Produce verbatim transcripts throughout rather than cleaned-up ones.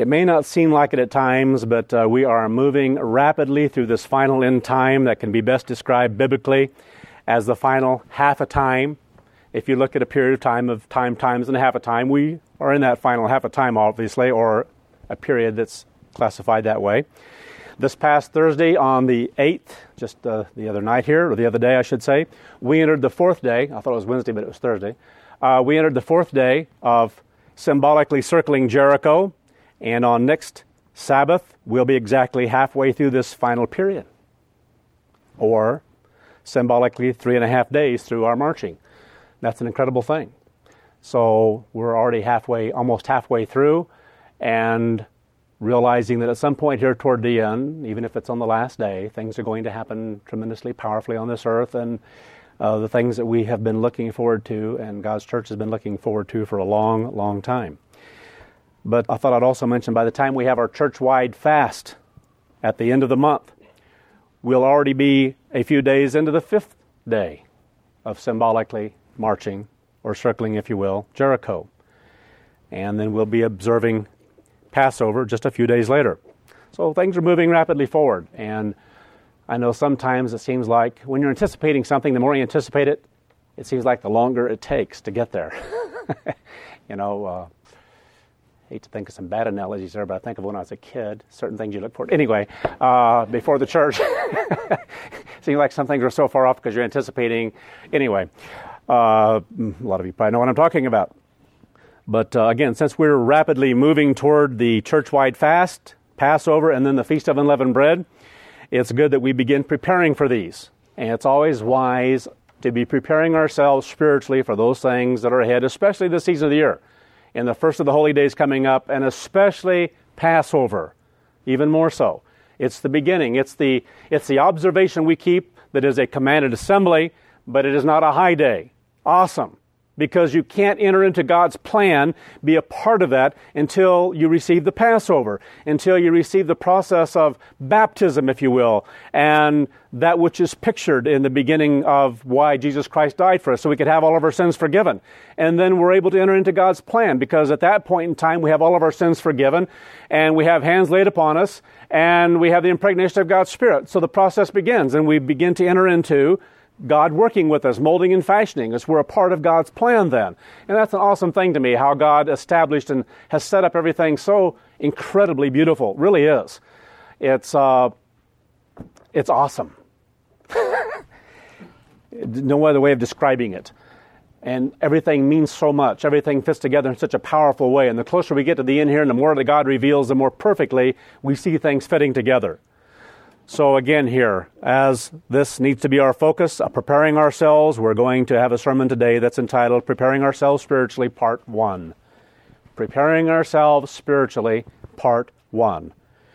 It may not seem like it at times, but uh, we are moving rapidly through this final end time that can be best described biblically as the final half a time. If you look at a period of time of time times and a half a time, we are in that final half a time, obviously, or a period that's classified that way. This past Thursday on the eighth, just uh, the other night here, or the other day I should say, we entered the fourth day. I thought it was Wednesday, but it was Thursday. Uh, we entered the fourth day of symbolically circling Jericho, and on next Sabbath, we'll be exactly halfway through this final period, or symbolically three and a half days through our marching. That's an incredible thing. So we're already halfway, almost halfway through, and realizing that at some point here toward the end, even if it's on the last day, things are going to happen tremendously powerfully on this earth, and uh, the things that we have been looking forward to and God's church has been looking forward to for a long, long time. But I thought I'd also mention by the time we have our church-wide fast at the end of the month, we'll already be a few days into the fifth day of symbolically marching, or circling, if you will, Jericho. And then we'll be observing Passover just a few days later. So things are moving rapidly forward. And I know sometimes it seems like when you're anticipating something, the more you anticipate it, it seems like the longer it takes to get there. you know, uh, hate to think of some bad analogies there, but I think of when I was a kid, certain things you look for. Anyway, uh, before the church, seems like some things are so far off because you're anticipating. Anyway, uh, a lot of you probably know what I'm talking about. But uh, again, since we're rapidly moving toward the church-wide fast, Passover, and then the Feast of Unleavened Bread, it's good that we begin preparing for these. And it's always wise to be preparing ourselves spiritually for those things that are ahead, especially this season of the year. In the first of the holy days coming up, and especially Passover, even more so. It's the beginning. It's the it's the observation we keep that is a commanded assembly, but it is not a high day. Awesome. Because you can't enter into God's plan, be a part of that, until you receive the Passover, until you receive the process of baptism, if you will, and that which is pictured in the beginning of why Jesus Christ died for us, so we could have all of our sins forgiven. And then we're able to enter into God's plan, because at that point in time, we have all of our sins forgiven, and we have hands laid upon us, and we have the impregnation of God's Spirit. So the process begins, and we begin to enter into God working with us, molding and fashioning us. We're a part of God's plan then. And that's an awesome thing to me, how God established and has set up everything so incredibly beautiful. It really is. It's uh, it's awesome. No other way of describing it. And everything means so much. Everything fits together in such a powerful way. And the closer we get to the end here and the more that God reveals, the more perfectly we see things fitting together. So again here, as this needs to be our focus, uh, preparing ourselves, we're going to have a sermon today that's entitled Preparing Ourselves Spiritually, Part one. Preparing Ourselves Spiritually, Part one.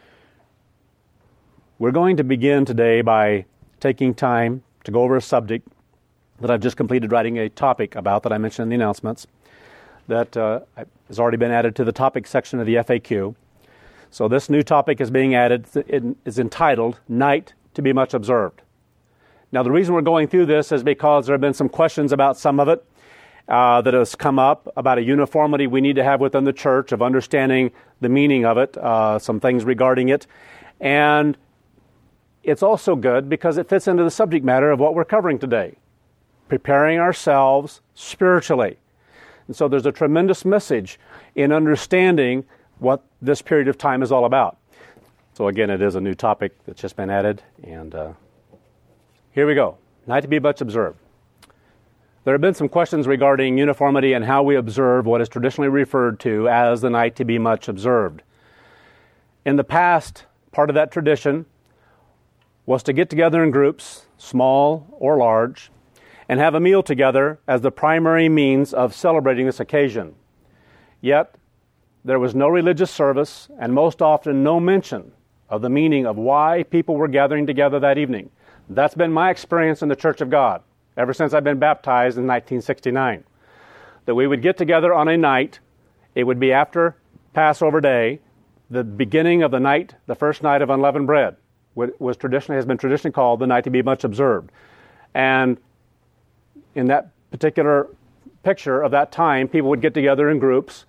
We're going to begin today by taking time to go over a subject that I've just completed writing a topic about that I mentioned in the announcements that uh, has already been added to the topic section of the F A Q. So this new topic is being added. It is entitled, Night to be Much Observed. Now the reason we're going through this is because there have been some questions about some of it uh, that has come up about a uniformity we need to have within the church of understanding the meaning of it, uh, some things regarding it. And it's also good because it fits into the subject matter of what we're covering today, preparing ourselves spiritually. And so there's a tremendous message in understanding what this period of time is all about. So again, it is a new topic that's just been added, and uh, here we go. Night to be much observed. There have been some questions regarding uniformity and how we observe what is traditionally referred to as the night to be much observed. In the past, part of that tradition was to get together in groups, small or large, and have a meal together as the primary means of celebrating this occasion. Yet, there was no religious service, and most often no mention of the meaning of why people were gathering together that evening. That's been my experience in the Church of God ever since I've been baptized in nineteen sixty-nine. That we would get together on a night, it would be after Passover Day, the beginning of the night, the first night of unleavened bread, was traditionally has been traditionally called the night to be much observed. And in that particular picture of that time, people would get together in groups,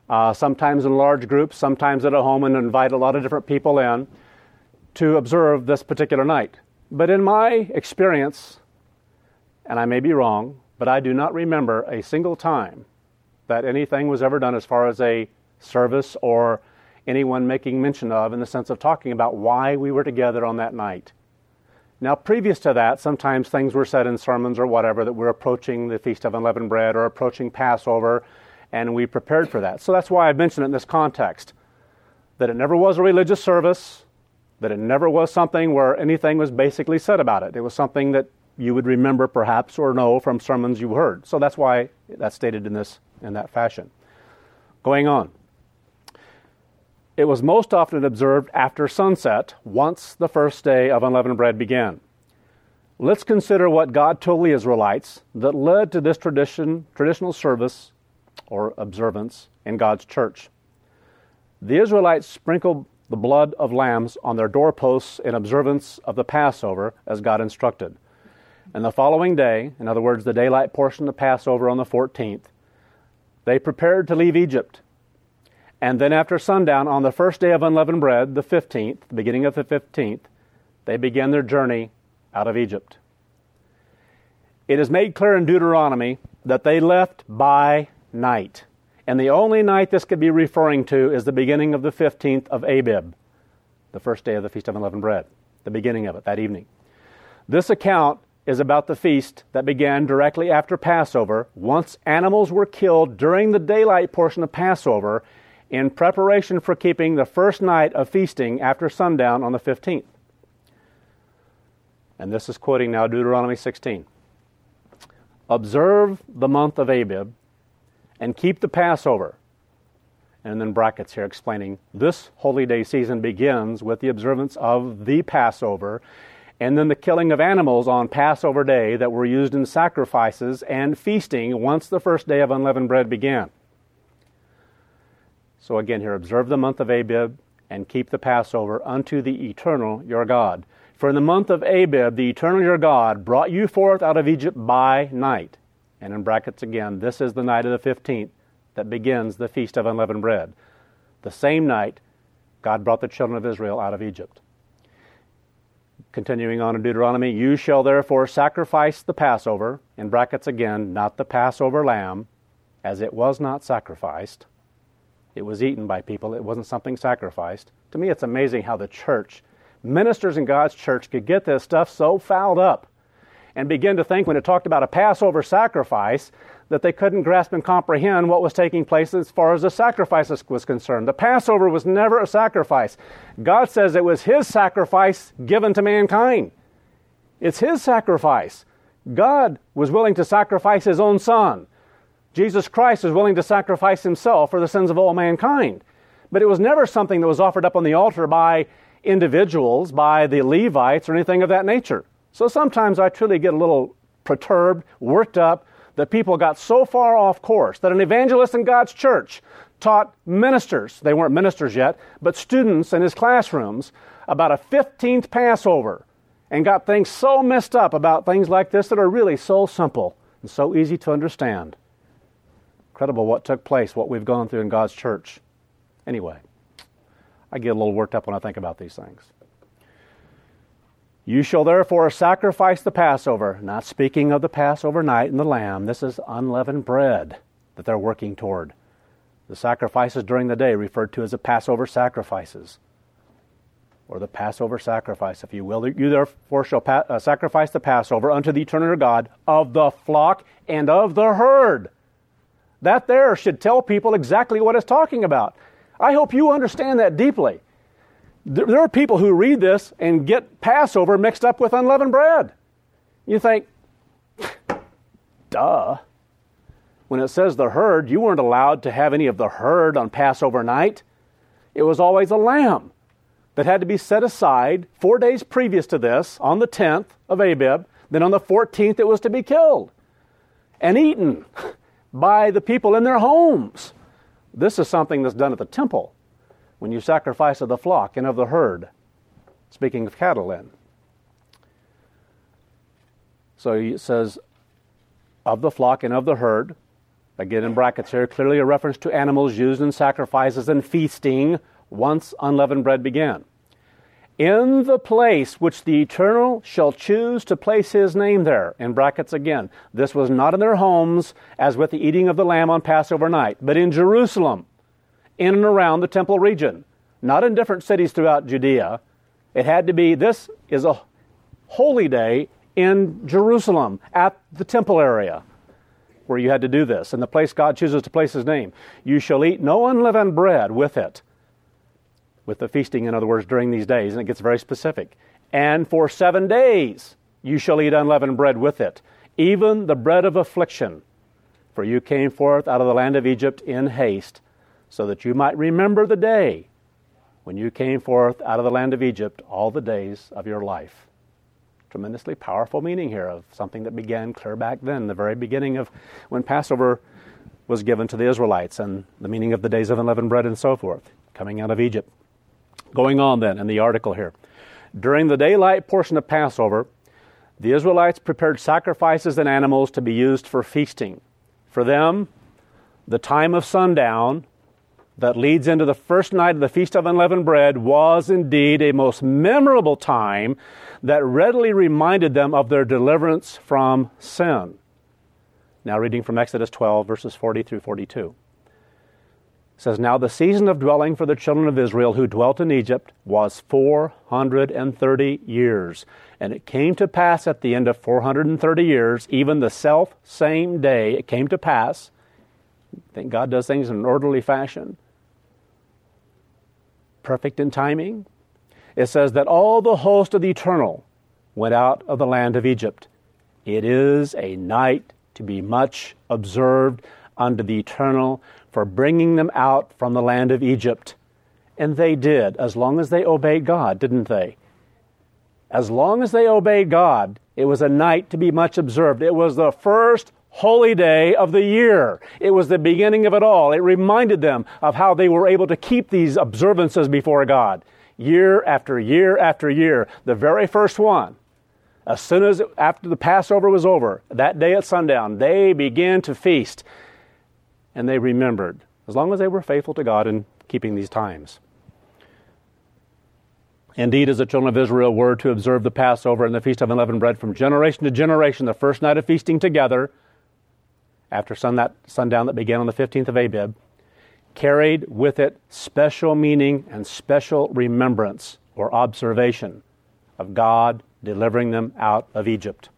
uh, sometimes in large groups, sometimes at a home, and invite a lot of different people in to observe this particular night. But in my experience, and I may be wrong, but I do not remember a single time that anything was ever done as far as a service or anyone making mention of in the sense of talking about why we were together on that night. Now, previous to that, sometimes things were said in sermons or whatever that we're approaching the Feast of Unleavened Bread or approaching Passover, and we prepared for that. So that's why I mentioned it in this context, that it never was a religious service, that it never was something where anything was basically said about it. It was something that you would remember perhaps or know from sermons you heard. So that's why that's stated in this in that fashion. Going on. It was most often observed after sunset, once the first day of unleavened bread began. Let's consider what God told the Israelites that led to this tradition, traditional service or observance in God's church. The Israelites sprinkled the blood of lambs on their doorposts in observance of the Passover as God instructed. And the following day, in other words, the daylight portion of Passover on the fourteenth, they prepared to leave Egypt. And then after sundown on the first day of unleavened bread, the fifteenth, the beginning of the fifteenth, they began their journey out of Egypt. It is made clear in Deuteronomy that they left by night. And the only night this could be referring to is the beginning of the fifteenth of Abib, the first day of the Feast of Unleavened Bread, the beginning of it, that evening. This account is about the feast that began directly after Passover, once animals were killed during the daylight portion of Passover in preparation for keeping the first night of feasting after sundown on the fifteenth. And this is quoting now Deuteronomy sixteen. Observe the month of Abib and keep the Passover. And then brackets here explaining this holy day season begins with the observance of the Passover and then the killing of animals on Passover day that were used in sacrifices and feasting once the first day of unleavened bread began. So again here, observe the month of Abib and keep the Passover unto the eternal your God. For in the month of Abib, the eternal your God brought you forth out of Egypt by night. And in brackets again, this is the night of the fifteenth that begins the Feast of Unleavened Bread. The same night, God brought the children of Israel out of Egypt. Continuing on in Deuteronomy, you shall therefore sacrifice the Passover, in brackets again, not the Passover lamb, as it was not sacrificed. It was eaten by people. It wasn't something sacrificed. To me, it's amazing how the church, ministers in God's church, could get this stuff so fouled up and begin to think when it talked about a Passover sacrifice that they couldn't grasp and comprehend what was taking place as far as the sacrifices was concerned. The Passover was never a sacrifice. God says it was His sacrifice given to mankind. It's His sacrifice. God was willing to sacrifice His own Son. Jesus Christ was willing to sacrifice Himself for the sins of all mankind. But it was never something that was offered up on the altar by individuals, by the Levites, or anything of that nature. So sometimes I truly get a little perturbed, worked up, that people got so far off course that an evangelist in God's church taught ministers, they weren't ministers yet, but students in his classrooms about a fifteenth Passover and got things so messed up about things like this that are really so simple and so easy to understand. Incredible what took place, what we've gone through in God's church. Anyway, I get a little worked up when I think about these things. You shall therefore sacrifice the Passover, not speaking of the Passover night and the lamb. This is unleavened bread that they're working toward. The sacrifices during the day referred to as the Passover sacrifices, or the Passover sacrifice, if you will. You therefore shall pa- uh, sacrifice the Passover unto the eternal God of the flock and of the herd. That there should tell people exactly what it's talking about. I hope you understand that deeply. There are people who read this and get Passover mixed up with unleavened bread. You think, duh. When it says the herd, you weren't allowed to have any of the herd on Passover night. It was always a lamb that had to be set aside four days previous to this, on the tenth of Abib. Then on the fourteenth it was to be killed and eaten by the people in their homes. This is something that's done at the temple when you sacrifice of the flock and of the herd. Speaking of cattle then. So it says, of the flock and of the herd, again in brackets here, clearly a reference to animals used in sacrifices and feasting once unleavened bread began. In the place which the Eternal shall choose to place His name there, in brackets again. This was not in their homes, as with the eating of the lamb on Passover night, but in Jerusalem, in and around the temple region, not in different cities throughout Judea. It had to be, this is a holy day in Jerusalem, at the temple area, where you had to do this, and the place God chooses to place His name. You shall eat no unleavened bread with it. With the feasting, in other words, during these days, and it gets very specific. And for seven days you shall eat unleavened bread with it, even the bread of affliction. For you came forth out of the land of Egypt in haste, so that you might remember the day when you came forth out of the land of Egypt all the days of your life. Tremendously powerful meaning here of something that began clear back then, the very beginning of when Passover was given to the Israelites, and the meaning of the days of unleavened bread and so forth, coming out of Egypt. Going on then in the article here. During the daylight portion of Passover, the Israelites prepared sacrifices and animals to be used for feasting. For them, the time of sundown that leads into the first night of the Feast of Unleavened Bread was indeed a most memorable time that readily reminded them of their deliverance from sin. Now reading from Exodus twelve, verses forty through forty-two. It says, Now the season of dwelling for the children of Israel who dwelt in Egypt was four hundred thirty years. And it came to pass at the end of four hundred thirty years, even the self same day, it came to pass. I think God does things in an orderly fashion. Perfect in timing. It says that all the host of the Eternal went out of the land of Egypt. It is a night to be much observed unto the Eternal for bringing them out from the land of Egypt. And they did, as long as they obeyed God, didn't they? As long as they obeyed God, it was a night to be much observed. It was the first holy day of the year. It was the beginning of it all. It reminded them of how they were able to keep these observances before God. Year after year after year. The very first one, as soon as after the Passover was over, that day at sundown, they began to feast. And they remembered, as long as they were faithful to God in keeping these times. Indeed, as the children of Israel were to observe the Passover and the Feast of Unleavened Bread from generation to generation, the first night of feasting together, after sun that sundown that began on the fifteenth of Abib, carried with it special meaning and special remembrance or observation of God delivering them out of Egypt.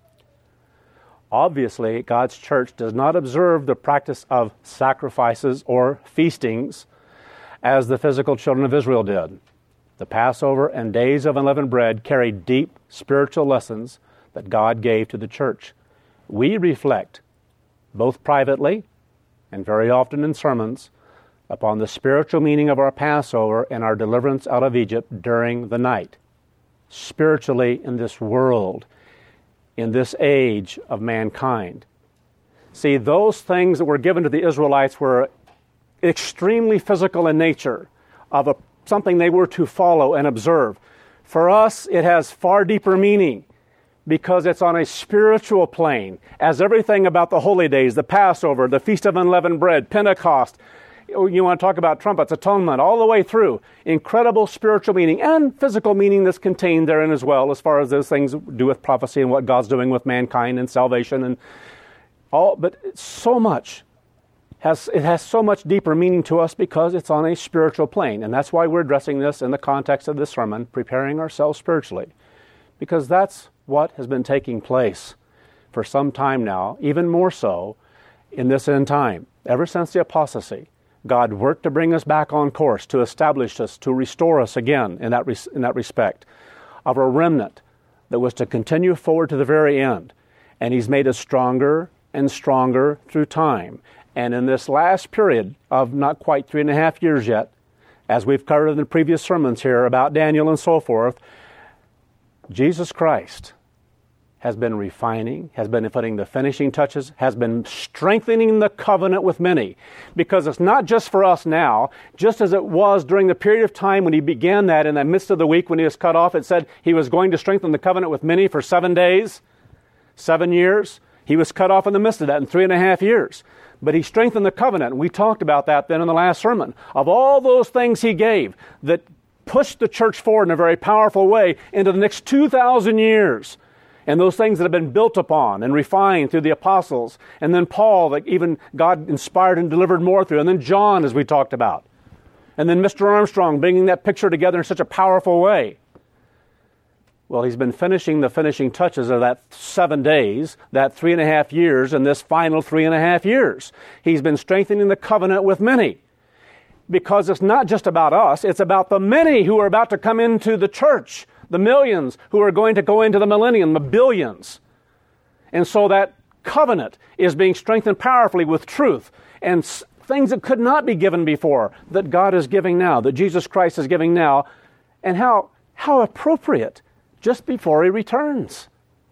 Obviously, God's church does not observe the practice of sacrifices or feastings as the physical children of Israel did. The Passover and days of unleavened bread carried deep spiritual lessons that God gave to the church. We reflect, both privately and very often in sermons, upon the spiritual meaning of our Passover and our deliverance out of Egypt during the night. Spiritually in this world, in this age of mankind. See, those things that were given to the Israelites were extremely physical in nature, of a, something they were to follow and observe. For us, it has far deeper meaning because it's on a spiritual plane, as everything about the holy days, the Passover, the Feast of Unleavened Bread, Pentecost, you want to talk about trumpets, atonement, all the way through. Incredible spiritual meaning and physical meaning that's contained therein as well, as far as those things do with prophecy and what God's doing with mankind and salvation and all. But so much has it has so much deeper meaning to us because it's on a spiritual plane, and that's why we're addressing this in the context of this sermon, preparing ourselves spiritually, because that's what has been taking place for some time now, even more so in this end time, ever since the apostasy. God worked to bring us back on course, to establish us, to restore us again in that res- in that respect, of a remnant that was to continue forward to the very end. And He's made us stronger and stronger through time. And in this last period of not quite three and a half years yet, as we've covered in the previous sermons here about Daniel and so forth, Jesus Christ has been refining, has been putting the finishing touches, has been strengthening the covenant with many. Because it's not just for us now, just as it was during the period of time when He began that in the midst of the week when He was cut off, it said He was going to strengthen the covenant with many for seven days, seven years. He was cut off in the midst of that in three and a half years. But he strengthened the covenant, and we talked about that then in the last sermon. Of all those things he gave that pushed the church forward in a very powerful way into the next two thousand years, and those things that have been built upon and refined through the apostles, and then Paul, that even God inspired and delivered more through, and then John, as we talked about, and then Mister Armstrong bringing that picture together in such a powerful way. Well, he's been finishing the finishing touches of that seven days, that three and a half years, and this final three and a half years. He's been strengthening the covenant with many. Because it's not just about us, it's about the many who are about to come into the church, the millions who are going to go into the millennium, the billions. And so that covenant is being strengthened powerfully with truth and things that could not be given before, that God is giving now, that Jesus Christ is giving now, and how, how appropriate just before he returns.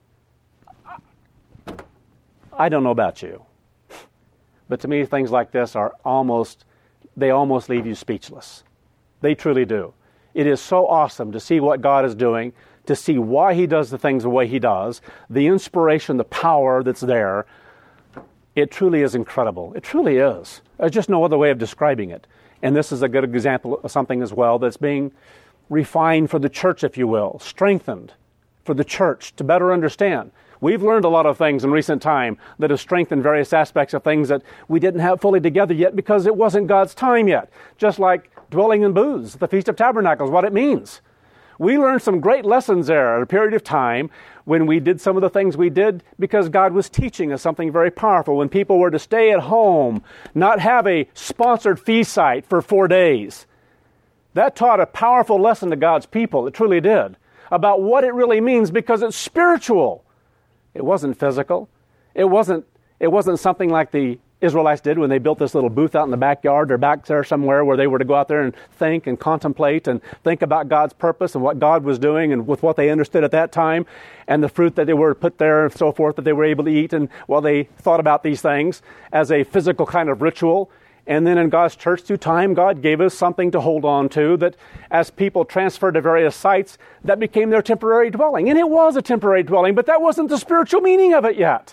I don't know about you, but to me things like this are almost, they almost leave you speechless. They truly do. It is so awesome to see what God is doing, to see why he does the things the way he does, the inspiration, the power that's there. It truly is incredible. It truly is. There's just no other way of describing it. And this is a good example of something as well that's being refined for the church, if you will, strengthened for the church to better understand. We've learned a lot of things in recent time that have strengthened various aspects of things that we didn't have fully together yet because it wasn't God's time yet. Just like dwelling in booths, the Feast of Tabernacles, what it means. We learned some great lessons there at a period of time when we did some of the things we did because God was teaching us something very powerful. When people were to stay at home, not have a sponsored feast site for four days. That taught a powerful lesson to God's people. It truly did. About what it really means because it's spiritual. It wasn't physical. It wasn't, it wasn't something like the Israelites did when they built this little booth out in the backyard or back there somewhere where they were to go out there and think and contemplate and think about God's purpose and what God was doing and with what they understood at that time and the fruit that they were put there and so forth that they were able to eat and while they thought about these things as a physical kind of ritual. And then in God's church through time, God gave us something to hold on to that as people transferred to various sites, that became their temporary dwelling. And it was a temporary dwelling, but that wasn't the spiritual meaning of it yet.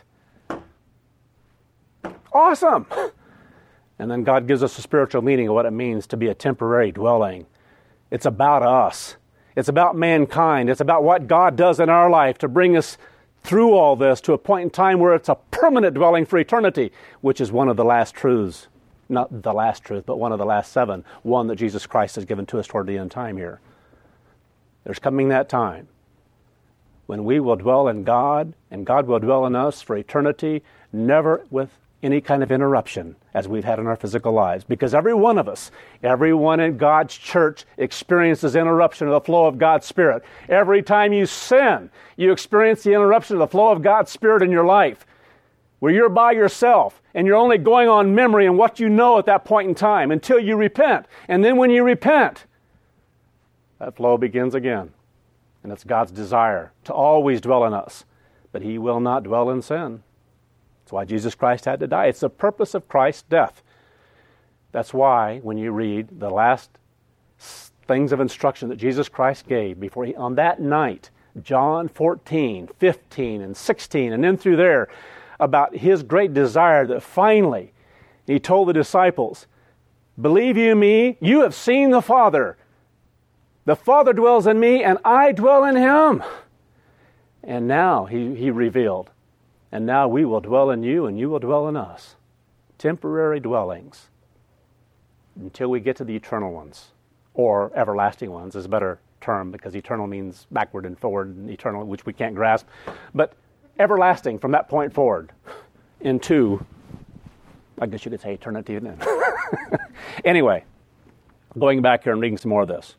Awesome! And then God gives us a spiritual meaning of what it means to be a temporary dwelling. It's about us. It's about mankind. It's about what God does in our life to bring us through all this to a point in time where it's a permanent dwelling for eternity, which is one of the last truths. Not the last truth, but one of the last seven. One that Jesus Christ has given to us toward the end time here. There's coming that time when we will dwell in God and God will dwell in us for eternity, never with any kind of interruption as we've had in our physical lives. Because every one of us, everyone in God's church experiences interruption of the flow of God's Spirit. Every time you sin, you experience the interruption of the flow of God's Spirit in your life, where you're by yourself and you're only going on memory and what you know at that point in time until you repent. And then when you repent, that flow begins again. And it's God's desire to always dwell in us. But he will not dwell in sin. That's why Jesus Christ had to die. It's the purpose of Christ's death. That's why when you read the last things of instruction that Jesus Christ gave before he, on that night, John fourteen, fifteen, and sixteen, and then through there, about his great desire that finally he told the disciples, believe you me, you have seen the Father. The Father dwells in me and I dwell in him. And now he, he revealed, and now we will dwell in you and you will dwell in us. Temporary dwellings until we get to the eternal ones, or everlasting ones is a better term because eternal means backward and forward and eternal, which we can't grasp. But everlasting from that point forward into, I guess you could say eternity. Anyway, going back here and reading some more of this.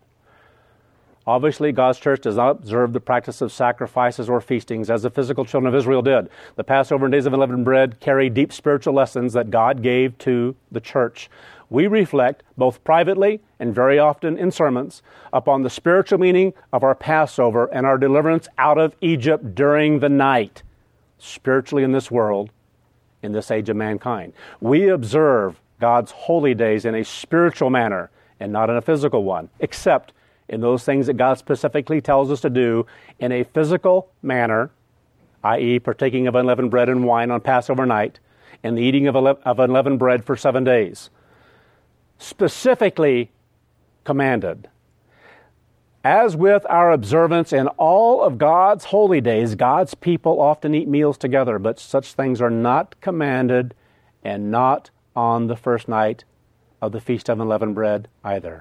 Obviously, God's church does not observe the practice of sacrifices or feastings as the physical children of Israel did. The Passover and Days of Unleavened Bread carry deep spiritual lessons that God gave to the church. We reflect, both privately and very often in sermons, upon the spiritual meaning of our Passover and our deliverance out of Egypt during the night, spiritually in this world, in this age of mankind. We observe God's holy days in a spiritual manner and not in a physical one, except in those things that God specifically tells us to do in a physical manner, that is partaking of unleavened bread and wine on Passover night, and the eating of of unleavened bread for seven days. Specifically commanded. As with our observance in all of God's holy days, God's people often eat meals together, but such things are not commanded, and not on the first night of the Feast of Unleavened Bread either.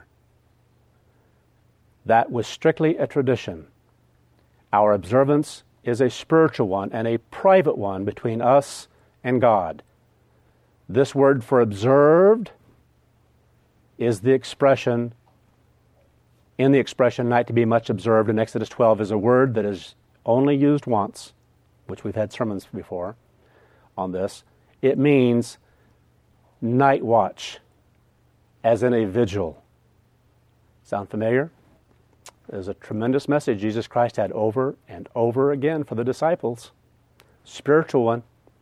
That was strictly a tradition. Our observance is a spiritual one and a private one between us and God. This word for observed is the expression, in the expression night to be much observed in Exodus twelve, is a word that is only used once, which we've had sermons before on this. It means night watch, as in a vigil. Sound familiar? There's a tremendous message Jesus Christ had over and over again for the disciples. Spiritual one.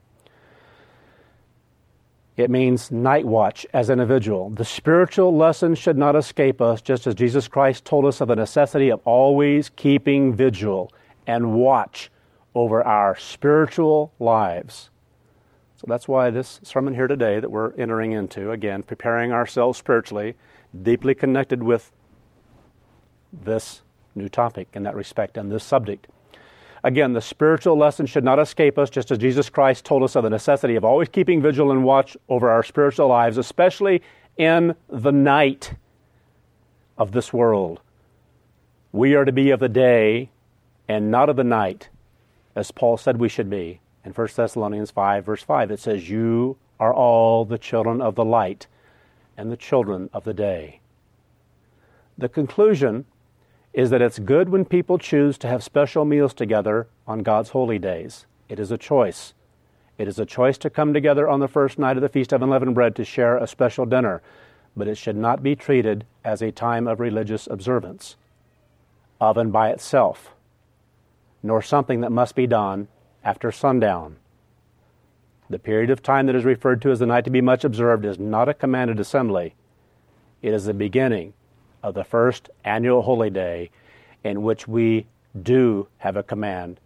It means night watch, as in a vigil. The spiritual lesson should not escape us, just as Jesus Christ told us of the necessity of always keeping vigil and watch over our spiritual lives. So that's why this sermon here today that we're entering into, again, preparing ourselves spiritually, deeply connected with this new topic in that respect and this subject. Again, the spiritual lesson should not escape us, just as Jesus Christ told us of the necessity of always keeping vigil and watch over our spiritual lives, especially in the night of this world. We are to be of the day and not of the night, as Paul said we should be. In First Thessalonians five, verse five, it says, "You are all the children of the light and the children of the day." The conclusion is that it's good when people choose to have special meals together on God's holy days. It is a choice. It is a choice to come together on the first night of the Feast of Unleavened Bread to share a special dinner, but it should not be treated as a time of religious observance, of and by itself, nor something that must be done after sundown. The period of time that is referred to as the night to be much observed is not a commanded assembly. It is the beginning of the first annual holy day in which we do have a command,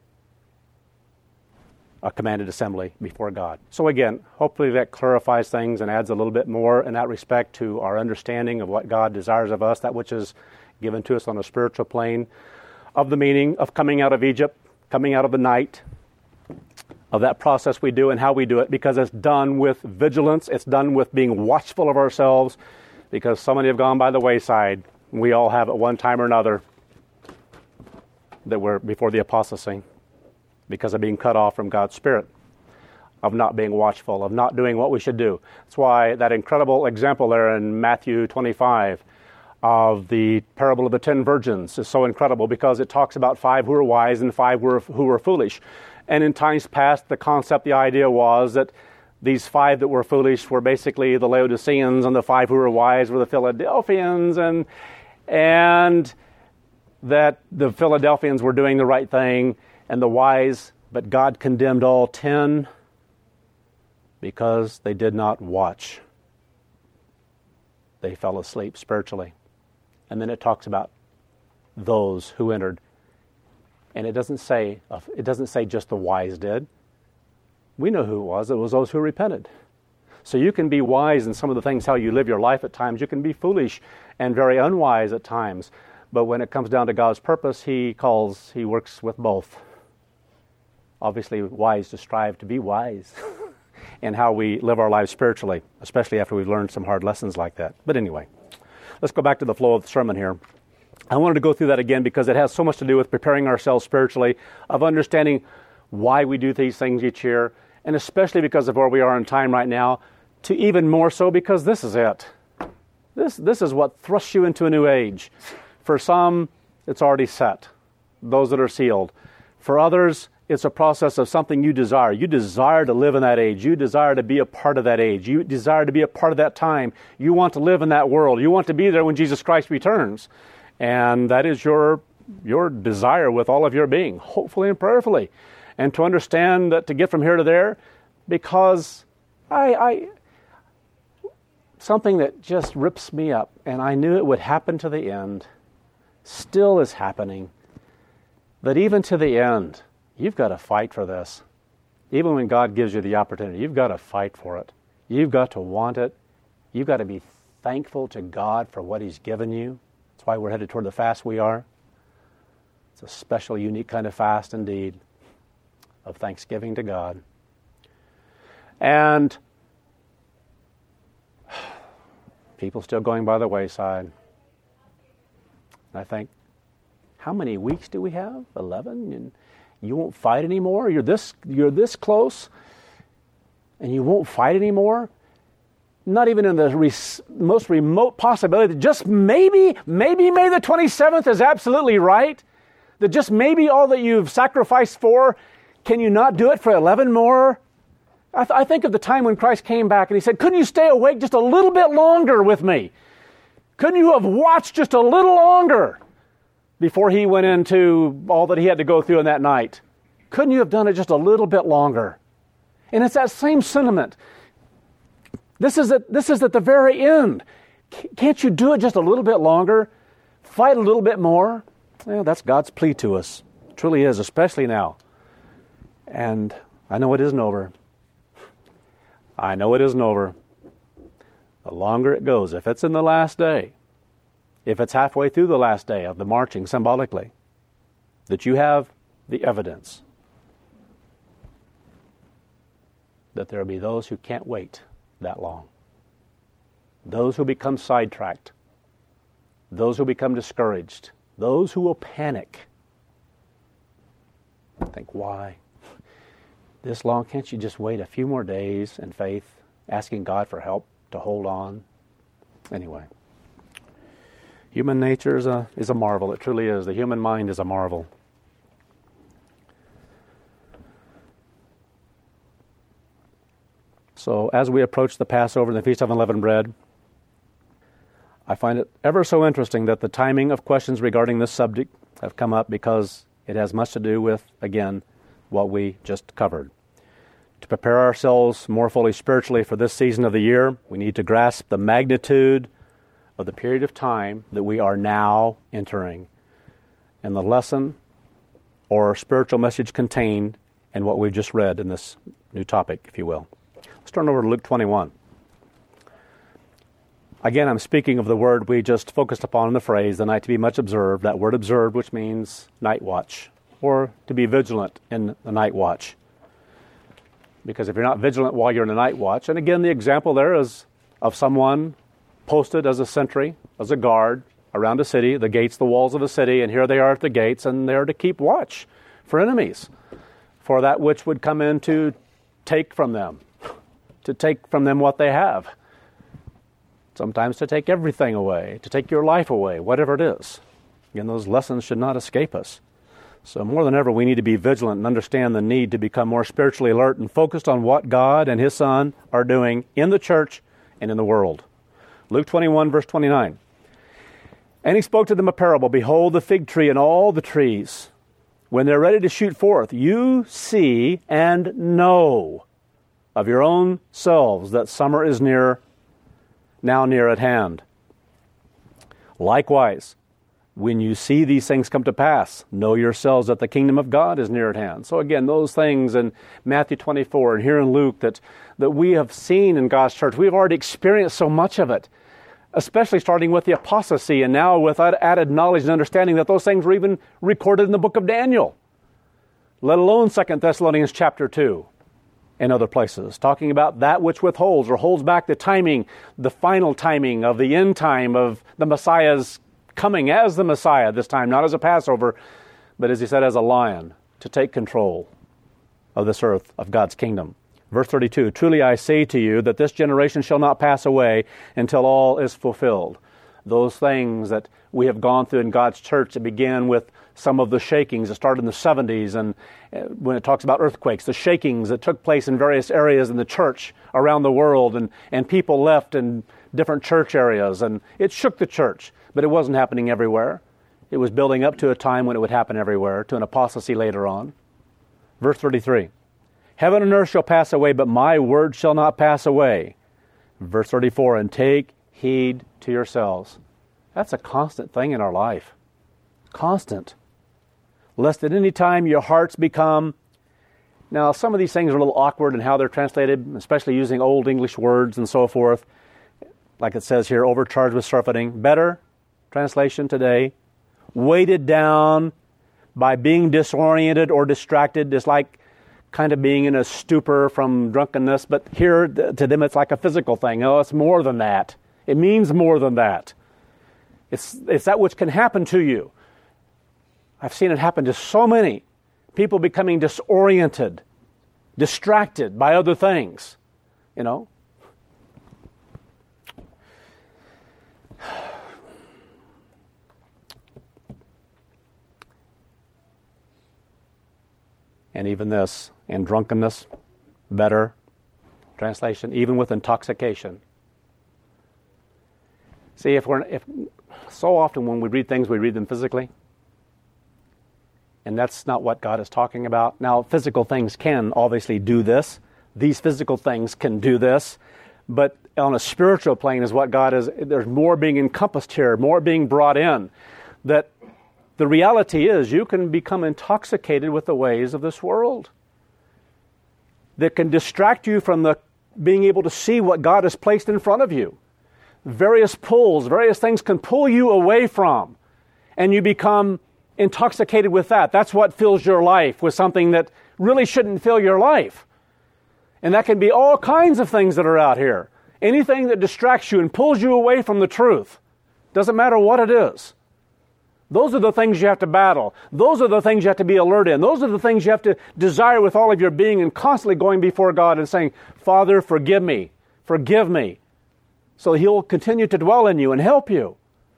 a commanded assembly before God. So again, hopefully that clarifies things and adds a little bit more in that respect to our understanding of what God desires of us, that which is given to us on a spiritual plane, of the meaning of coming out of Egypt, coming out of the night, of that process we do and how we do it, because it's done with vigilance, it's done with being watchful of ourselves, because so many have gone by the wayside. We all have at one time or another that were before the apostasy because of being cut off from God's Spirit, of not being watchful, of not doing what we should do. That's why that incredible example there in Matthew twenty-five of the parable of the ten virgins is so incredible, because it talks about five who were wise and five who were, who were foolish. And in times past, the concept, the idea was that these five that were foolish were basically the Laodiceans, and the five who were wise were the Philadelphians, and and that the Philadelphians were doing the right thing, and the wise, but God condemned all ten because they did not watch. They fell asleep spiritually. And then it talks about those who entered. And it doesn't say it doesn't say just the wise did. We know who it was. It was those who repented. So you can be wise in some of the things, how you live your life at times. You can be foolish and very unwise at times. But when it comes down to God's purpose, He calls, He works with both. Obviously, wise to strive to be wise in how we live our lives spiritually, especially after we've learned some hard lessons like that. But anyway, let's go back to the flow of the sermon here. I wanted to go through that again because it has so much to do with preparing ourselves spiritually, of understanding why we do these things each year, and especially because of where we are in time right now, to even more so because this is it. This, this is what thrusts you into a new age. For some, it's already set, those that are sealed. For others, it's a process of something you desire. You desire to live in that age. You desire to be a part of that age. You desire to be a part of that time. You want to live in that world. You want to be there when Jesus Christ returns. And that is your, your desire with all of your being, hopefully and prayerfully. And to understand that to get from here to there, because I, I, something that just rips me up, and I knew it would happen to the end, still is happening, that even to the end, you've got to fight for this. Even when God gives you the opportunity, you've got to fight for it. You've got to want it. You've got to be thankful to God for what He's given you. That's why we're headed toward the fast we are. It's a special, unique kind of fast indeed, of thanksgiving to God. And people still going by the wayside. I think, how many weeks do we have? Eleven? And you won't fight anymore? You're this, you're this close, and you won't fight anymore? Not even in the res- most remote possibility that just maybe, maybe May the twenty-seventh is absolutely right? That just maybe all that you've sacrificed for, can you not do it for eleven more? I, th- I think of the time when Christ came back and He said, couldn't you stay awake just a little bit longer with me? Couldn't you have watched just a little longer before He went into all that He had to go through in that night? Couldn't you have done it just a little bit longer? And it's that same sentiment. This is at, this is at the very end. C- can't you do it just a little bit longer? Fight a little bit more? Well, that's God's plea to us. It truly is, especially now. And I know it isn't over. I know it isn't over. The longer it goes, if it's in the last day, if it's halfway through the last day of the marching symbolically, that you have the evidence that there will be those who can't wait that long. Those who become sidetracked. Those who become discouraged. Those who will panic. Think, why? This long? Can't you just wait a few more days in faith, asking God for help to hold on? Anyway, human nature is a, is a marvel. It truly is. The human mind is a marvel. So as we approach the Passover and the Feast of Unleavened Bread, I find it ever so interesting that the timing of questions regarding this subject have come up because it has much to do with, again, what we just covered. To prepare ourselves more fully spiritually for this season of the year, we need to grasp the magnitude of the period of time that we are now entering and the lesson or spiritual message contained in what we've just read in this new topic, if you will. Let's turn over to Luke twenty-one. Again, I'm speaking of the word we just focused upon in the phrase, the night to be much observed, that word observed, which means night watch, or to be vigilant in the night watch. Because if you're not vigilant while you're in a night watch, and again, the example there is of someone posted as a sentry, as a guard around a city, the gates, the walls of a city, and here they are at the gates, and they're to keep watch for enemies, for that which would come in to take from them, to take from them what they have. Sometimes to take everything away, to take your life away, whatever it is. Again, those lessons should not escape us. So more than ever, we need to be vigilant and understand the need to become more spiritually alert and focused on what God and His Son are doing in the church and in the world. Luke twenty-one, verse twenty-nine. And He spoke to them a parable. Behold, the fig tree and all the trees, when they're ready to shoot forth, you see and know of your own selves that summer is near, now near at hand. Likewise, when you see these things come to pass, know yourselves that the kingdom of God is near at hand. So again, those things in Matthew twenty-four and here in Luke that, that we have seen in God's church, we've already experienced so much of it, especially starting with the apostasy and now with added knowledge and understanding that those things were even recorded in the book of Daniel, let alone Second Thessalonians chapter two. And other places, talking about that which withholds or holds back the timing, the final timing of the end time of the Messiah's coming as the Messiah this time, not as a Passover, but as He said, as a lion, to take control of this earth, of God's kingdom. Verse thirty-two, truly I say to you that this generation shall not pass away until all is fulfilled. Those things that we have gone through in God's church that began with some of the shakings that started in the seventies, and when it talks about earthquakes, the shakings that took place in various areas in the church around the world, and, and people left in different church areas, and it shook the church, but it wasn't happening everywhere. It was building up to a time when it would happen everywhere, to an apostasy later on. Verse thirty-three, heaven and earth shall pass away, but my word shall not pass away. Verse thirty-four, and take heed to yourselves. That's a constant thing in our life. Constant. Lest at any time your hearts become Now, some of these things are a little awkward in how they're translated, especially using old English words and so forth. Like it says here, overcharged with surfeiting. Better translation today, weighted down by being disoriented or distracted. It's like kind of being in a stupor from drunkenness. But here, to them, it's like a physical thing. Oh, it's more than that. It means more than that. It's, it's that which can happen to you. I've seen it happen to so many. People becoming disoriented, distracted by other things, you know. And even this, in drunkenness, better translation, even with intoxication. See, if we're if so often when we read things, we read them physically. And that's not what God is talking about. Now, physical things can obviously do this. These physical things can do this. But on a spiritual plane is what God is, there's more being encompassed here, more being brought in. That the reality is you can become intoxicated with the ways of this world. That can distract you from the being able to see what God has placed in front of you. Various pulls, various things can pull you away from. And you become intoxicated with that. That's what fills your life, with something that really shouldn't fill your life. And that can be all kinds of things that are out here. Anything that distracts you and pulls you away from the truth. Doesn't matter what it is. Those are the things you have to battle. Those are the things you have to be alert in. Those are the things you have to desire with all of your being and constantly going before God and saying, Father, forgive me. Forgive me. So He'll continue to dwell in you and help you.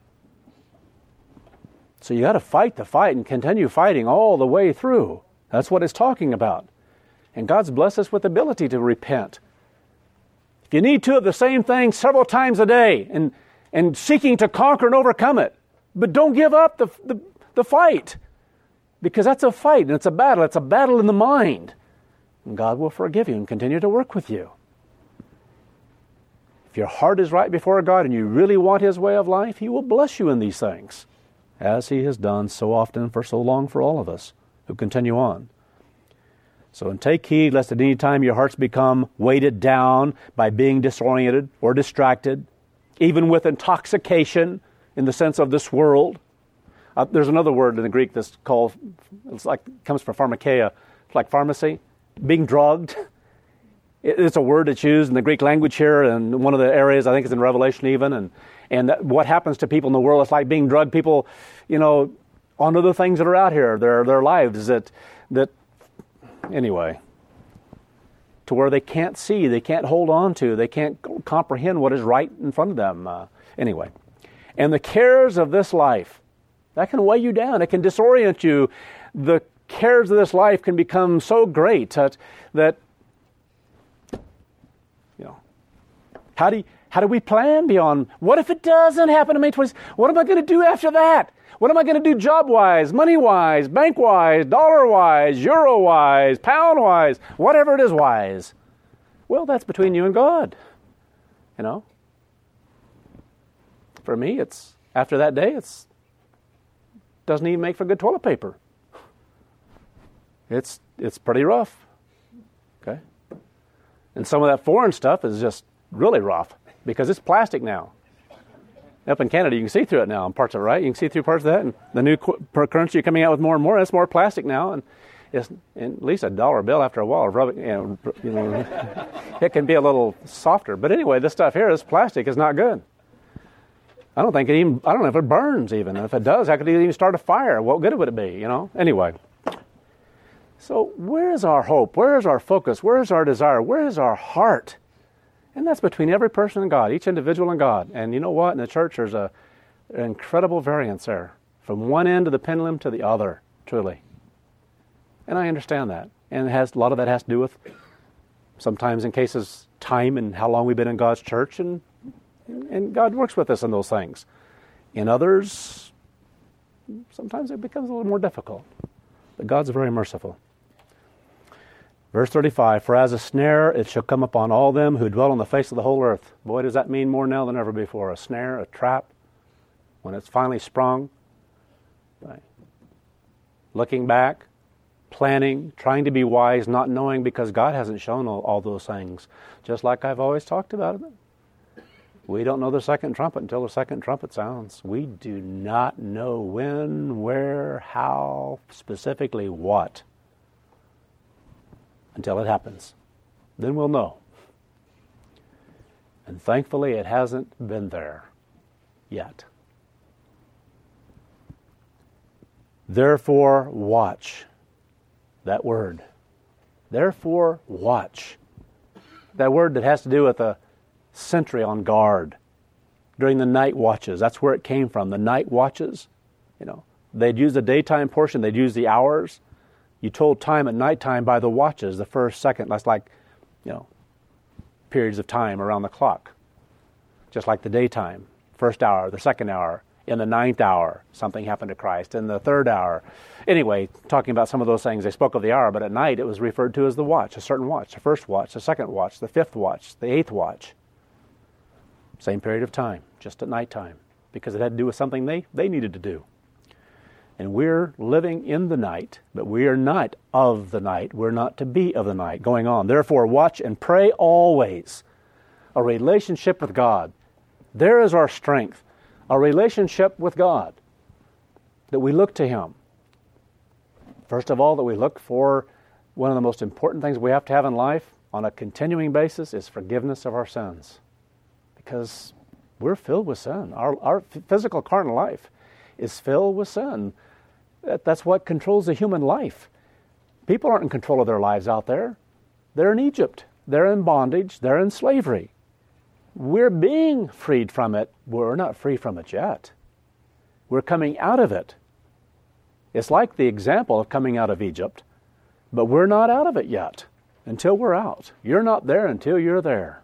So you got to fight the fight and continue fighting all the way through. That's what it's talking about. And God's blessed us with the ability to repent. If you need to of the same thing several times a day and, and seeking to conquer and overcome it, but don't give up the, the, the fight. Because that's a fight and it's a battle. It's a battle in the mind. And God will forgive you and continue to work with you. If your heart is right before God and you really want His way of life, He will bless you in these things, as He has done so often for so long for all of us who continue on. So, and take heed lest at any time your hearts become weighted down by being disoriented or distracted, even with intoxication in the sense of this world. Uh, there's another word in the Greek that's called, it's like, comes from pharmakeia, it's like pharmacy, being drugged. It, it's a word that's used in the Greek language here, and one of the areas, I think it's in Revelation even, and And that what happens to people in the world, it's like being drugged. People, you know, on other things that are out here, their their lives that, that anyway, to where they can't see, they can't hold on to, they can't comprehend what is right in front of them. Uh, anyway, and the cares of this life, that can weigh you down. It can disorient you. The cares of this life can become so great that, that you know, how do you, How do we plan beyond, what if it doesn't happen in May twenty-sixth? What am I going to do after that? What am I going to do job-wise, money-wise, bank-wise, dollar-wise, euro-wise, pound-wise, whatever it is wise? Well, that's between you and God, you know. For me, it's, after that day, it's, doesn't even make for good toilet paper. It's, it's pretty rough, okay? And some of that foreign stuff is just really rough. Because it's plastic now. Up in Canada, you can see through it now in parts of it, right? You can see through parts of that. And the new currency coming out with more and more, that's more plastic now. And it's and at least a dollar bill after a while. Rubbing, you know, you know, it can be a little softer. But anyway, this stuff here, this plastic is not good. I don't think it even, I don't know if it burns even. And if it does, how could it even start a fire? What good would it be, you know? Anyway. So where is our hope? Where is our focus? Where is our desire? Where is our heart? And that's between every person and God, each individual and God. And you know what? In the church, there's a, an incredible variance there. From one end of the pendulum to the other, truly. And I understand that. And it has a lot of that has to do with, sometimes in cases, time and how long we've been in God's church. And, and God works with us in those things. In others, sometimes it becomes a little more difficult. But God's very merciful. Verse thirty-five, for as a snare it shall come upon all them who dwell on the face of the whole earth. Boy, does that mean more now than ever before. A snare, a trap, when it's finally sprung. Right. Looking back, planning, trying to be wise, not knowing because God hasn't shown all, all those things. Just like I've always talked about it. We don't know the second trumpet until the second trumpet sounds. We do not know when, where, how, specifically what, until it happens. Then we'll know. And thankfully it hasn't been there yet. Therefore, watch. That word. Therefore, watch. That word that has to do with a sentry on guard during the night watches. That's where it came from, the night watches. You know, they'd use the daytime portion, they'd use the hours. You told time at nighttime by the watches, the first, second. That's like, you know, periods of time around the clock. Just like the daytime, first hour, the second hour. In the ninth hour, something happened to Christ. In the third hour. Anyway, talking about some of those things, they spoke of the hour, but at night it was referred to as the watch, a certain watch, the first watch, the second watch, the fifth watch, the eighth watch. Same period of time, just at nighttime, because it had to do with something they, they needed to do. And we're living in the night, but we are not of the night. We're not to be of the night. Going on. Therefore, watch and pray always. A relationship with God. There is our strength. A relationship with God. That we look to Him. First of all, that we look for one of the most important things we have to have in life on a continuing basis is forgiveness of our sins. Because we're filled with sin. Our, our physical carnal life is filled with sin. That, that's what controls the human life. People aren't in control of their lives out there. They're in Egypt. They're in bondage. They're in slavery. We're being freed from it. We're not free from it yet. We're coming out of it. It's like the example of coming out of Egypt, but we're not out of it yet until we're out. You're not there until you're there.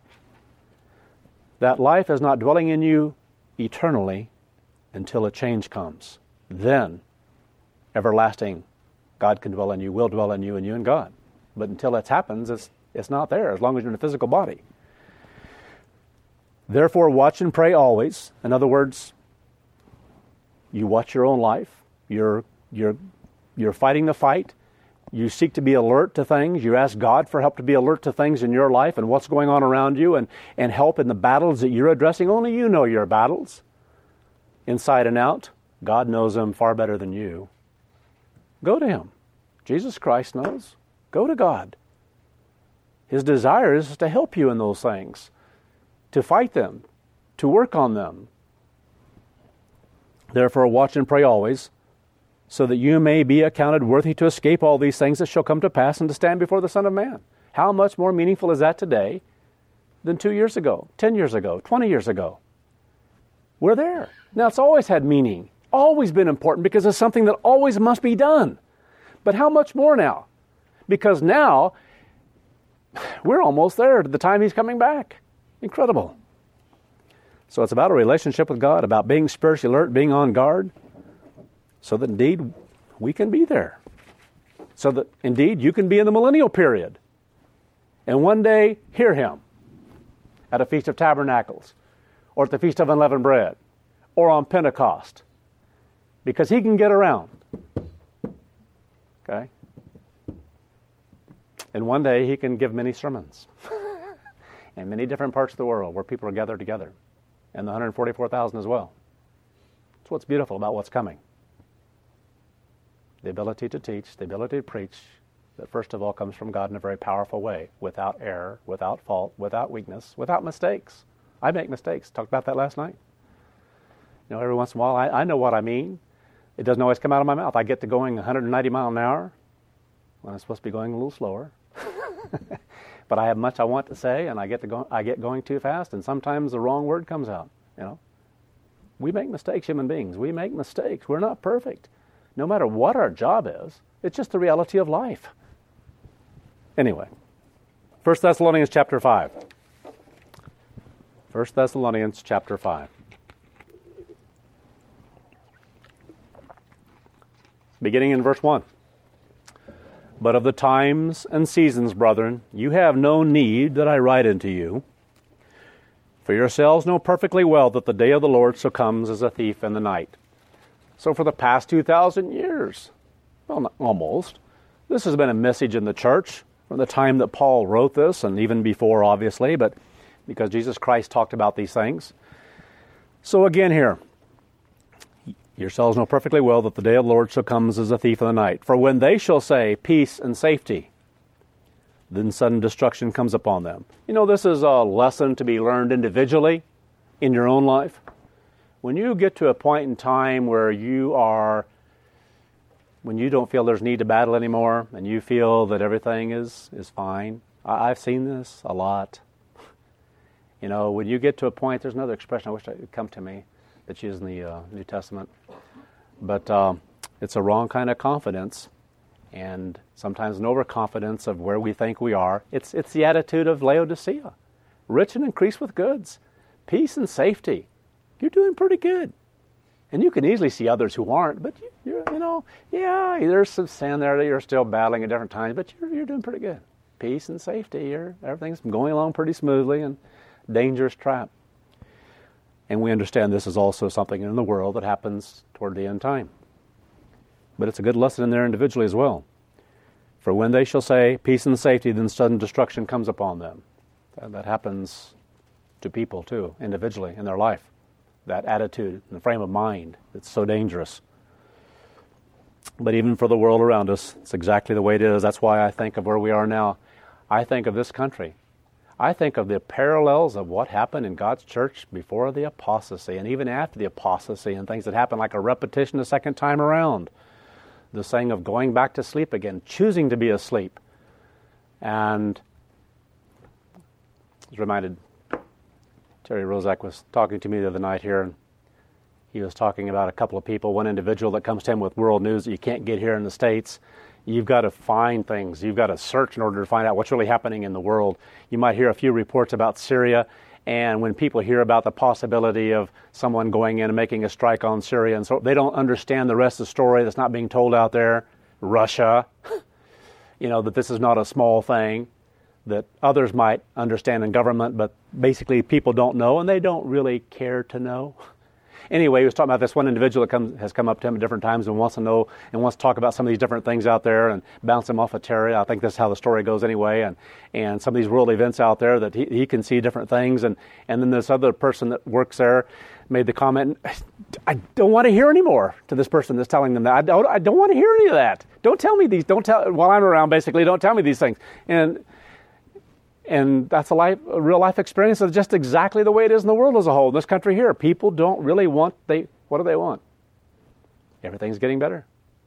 That life is not dwelling in you eternally until a change comes. Then, everlasting, God can dwell in you, will dwell in you, and you and God. But until that happens, it's, it's not there as long as you're in a physical body. Therefore, watch and pray always. In other words, you watch your own life. You're, you're, you're fighting the fight. You seek to be alert to things. You ask God for help to be alert to things in your life and what's going on around you, and, and help in the battles that you're addressing. Only you know your battles, inside and out. God knows them far better than you. Go to Him. Jesus Christ knows. Go to God. His desire is to help you in those things, to fight them, to work on them. Therefore, watch and pray always, so that you may be accounted worthy to escape all these things that shall come to pass and to stand before the Son of Man. How much more meaningful is that today than two years ago, ten years ago, twenty years ago? We're there. Now, it's always had meaning, always been important, because it's something that always must be done. But how much more now? Because now, we're almost there to the time He's coming back. Incredible. So it's about a relationship with God, about being spiritually alert, being on guard, so that indeed we can be there. So that indeed you can be in the millennial period. And one day hear Him at a Feast of Tabernacles, or at the Feast of Unleavened Bread, or on Pentecost. Because He can get around. Okay? And one day He can give many sermons. In many different parts of the world where people are gathered together. And the one hundred forty-four thousand as well. That's what's beautiful about what's coming. The ability to teach, the ability to preach, that first of all comes from God in a very powerful way, without error, without fault, without weakness, without mistakes. I make mistakes. Talked about that last night. You know, every once in a while, I, I know what I mean. It doesn't always come out of my mouth. I get to going one hundred ninety miles an hour when I'm supposed to be going a little slower. But I have much I want to say, and I get to go, I get going too fast, and sometimes the wrong word comes out. You know, we make mistakes, human beings. We make mistakes. We're not perfect. No matter what our job is, it's just the reality of life. Anyway, First Thessalonians chapter five. First Thessalonians chapter five. Beginning in verse one. But of the times and seasons, brethren, you have no need that I write unto you. For yourselves know perfectly well that the day of the Lord so comes as a thief in the night. So for the past two thousand years, well, not almost, This has been a message in the church from the time that Paul wrote this, and even before, obviously, but because Jesus Christ talked about these things. So again here, yourselves know perfectly well that the day of the Lord shall come as a thief in the night. For when they shall say peace and safety, then sudden destruction comes upon them. You know, this is a lesson to be learned individually in your own life. When you get to a point in time where you are, when you don't feel there's need to battle anymore, and you feel that everything is, is fine. I, I've seen this a lot. You know, when you get to a point, there's another expression I wish it would come to me that's used in the uh, New Testament. But uh, it's a wrong kind of confidence, and sometimes an overconfidence of where we think we are. It's it's the attitude of Laodicea. Rich and increase with goods, peace and safety. You're doing pretty good. And you can easily see others who aren't, but you, you're, you know, yeah, there's some sin there that you're still battling at different times, but you're, you're doing pretty good. Peace and safety. You're, everything's going along pretty smoothly, and dangerous trap. And we understand this is also something in the world that happens toward the end time. But it's a good lesson in there individually as well. For when they shall say peace and safety, then sudden destruction comes upon them. That, that happens to people too, individually in their life. That attitude and the frame of mind that's so dangerous. But even for the world around us, it's exactly the way it is. That's why I think of where we are now. I think of this country. I think of the parallels of what happened in God's church before the apostasy and even after the apostasy, and things that happened like a repetition the second time around. The saying of going back to sleep again, choosing to be asleep. And I was reminded, Terry Rozak was talking to me the other night here, and he was talking about a couple of people, one individual that comes to him with world news that you can't get here in the States. You've got to find things. You've got to search in order to find out what's really happening in the world. You might hear a few reports about Syria, and when people hear about the possibility of someone going in and making a strike on Syria, and so they don't understand the rest of the story that's not being told out there. Russia, you know, that this is not a small thing, that others might understand in government, but basically people don't know, and they don't really care to know. Anyway, he was talking about this one individual that comes, has come up to him at different times and wants to know and wants to talk about some of these different things out there and bounce him off of Terry. I think that's how the story goes anyway. And, and some of these world events out there that he, he can see different things. And, and then this other person that works there made the comment, I don't want to hear anymore, to this person that's telling them that. I don't, I don't want to hear any of that. Don't tell me these. Don't tell, while I'm around, basically, don't tell me these things. And And that's a, life, a real life experience of just exactly the way it is in the world as a whole. In this country here, people don't really want, they what do they want? Everything's getting better.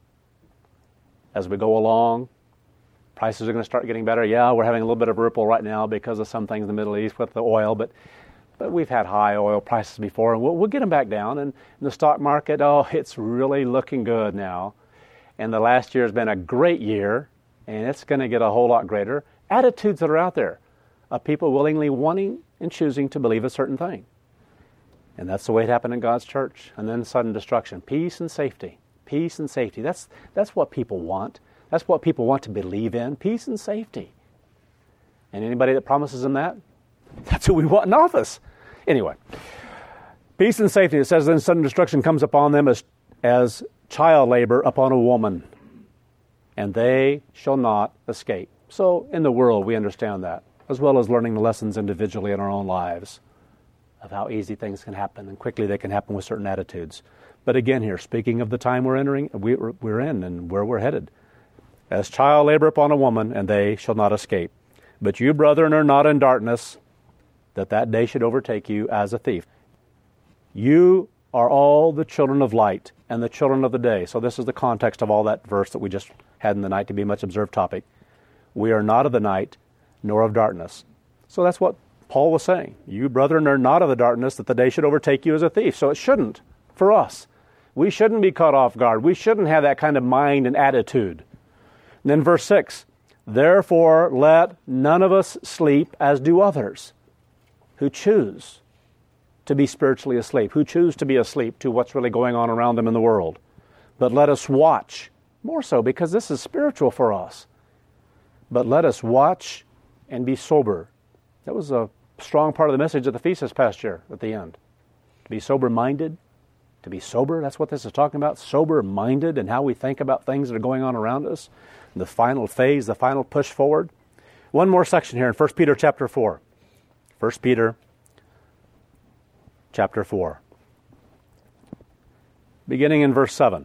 As we go along, prices are going to start getting better. Yeah, we're having a little bit of a ripple right now because of some things in the Middle East with the oil, but but we've had high oil prices before, and we'll, we'll get them back down. And in the stock market, oh, it's really looking good now. And the last year has been a great year, and it's going to get a whole lot greater. Attitudes that are out there of people willingly wanting and choosing to believe a certain thing. And that's the way it happened in God's church. And then sudden destruction. Peace and safety. Peace and safety. That's, that's what people want. That's what people want to believe in. Peace and safety. And anybody that promises them that, that's who we want in office. Anyway. Peace and safety. It says then sudden destruction comes upon them as, as child labor upon a woman. And they shall not escape. So in the world we understand that, as well as learning the lessons individually in our own lives of how easy things can happen and quickly they can happen with certain attitudes. But again here, speaking of the time we're entering, we, we're in and where we're headed. As child labor upon a woman, and they shall not escape. But you, brethren, are not in darkness, that that day should overtake you as a thief. You are all the children of light and the children of the day. So this is the context of all that verse that we just had in the night to be a much observed topic. We are not of the night, nor of darkness. So that's what Paul was saying. You, brethren, are not of the darkness, that the day should overtake you as a thief. So it shouldn't for us. We shouldn't be caught off guard. We shouldn't have that kind of mind and attitude. And then verse six, therefore let none of us sleep as do others who choose to be spiritually asleep, who choose to be asleep to what's really going on around them in the world. But let us watch, more so because this is spiritual for us. But let us watch and be sober. That was a strong part of the message of the feast this past year at the end. To be sober-minded, to be sober, that's what this is talking about, sober-minded and how we think about things that are going on around us. the final phase, the final push forward. One more section here in First Peter chapter four. First Peter chapter four. Beginning in verse seven.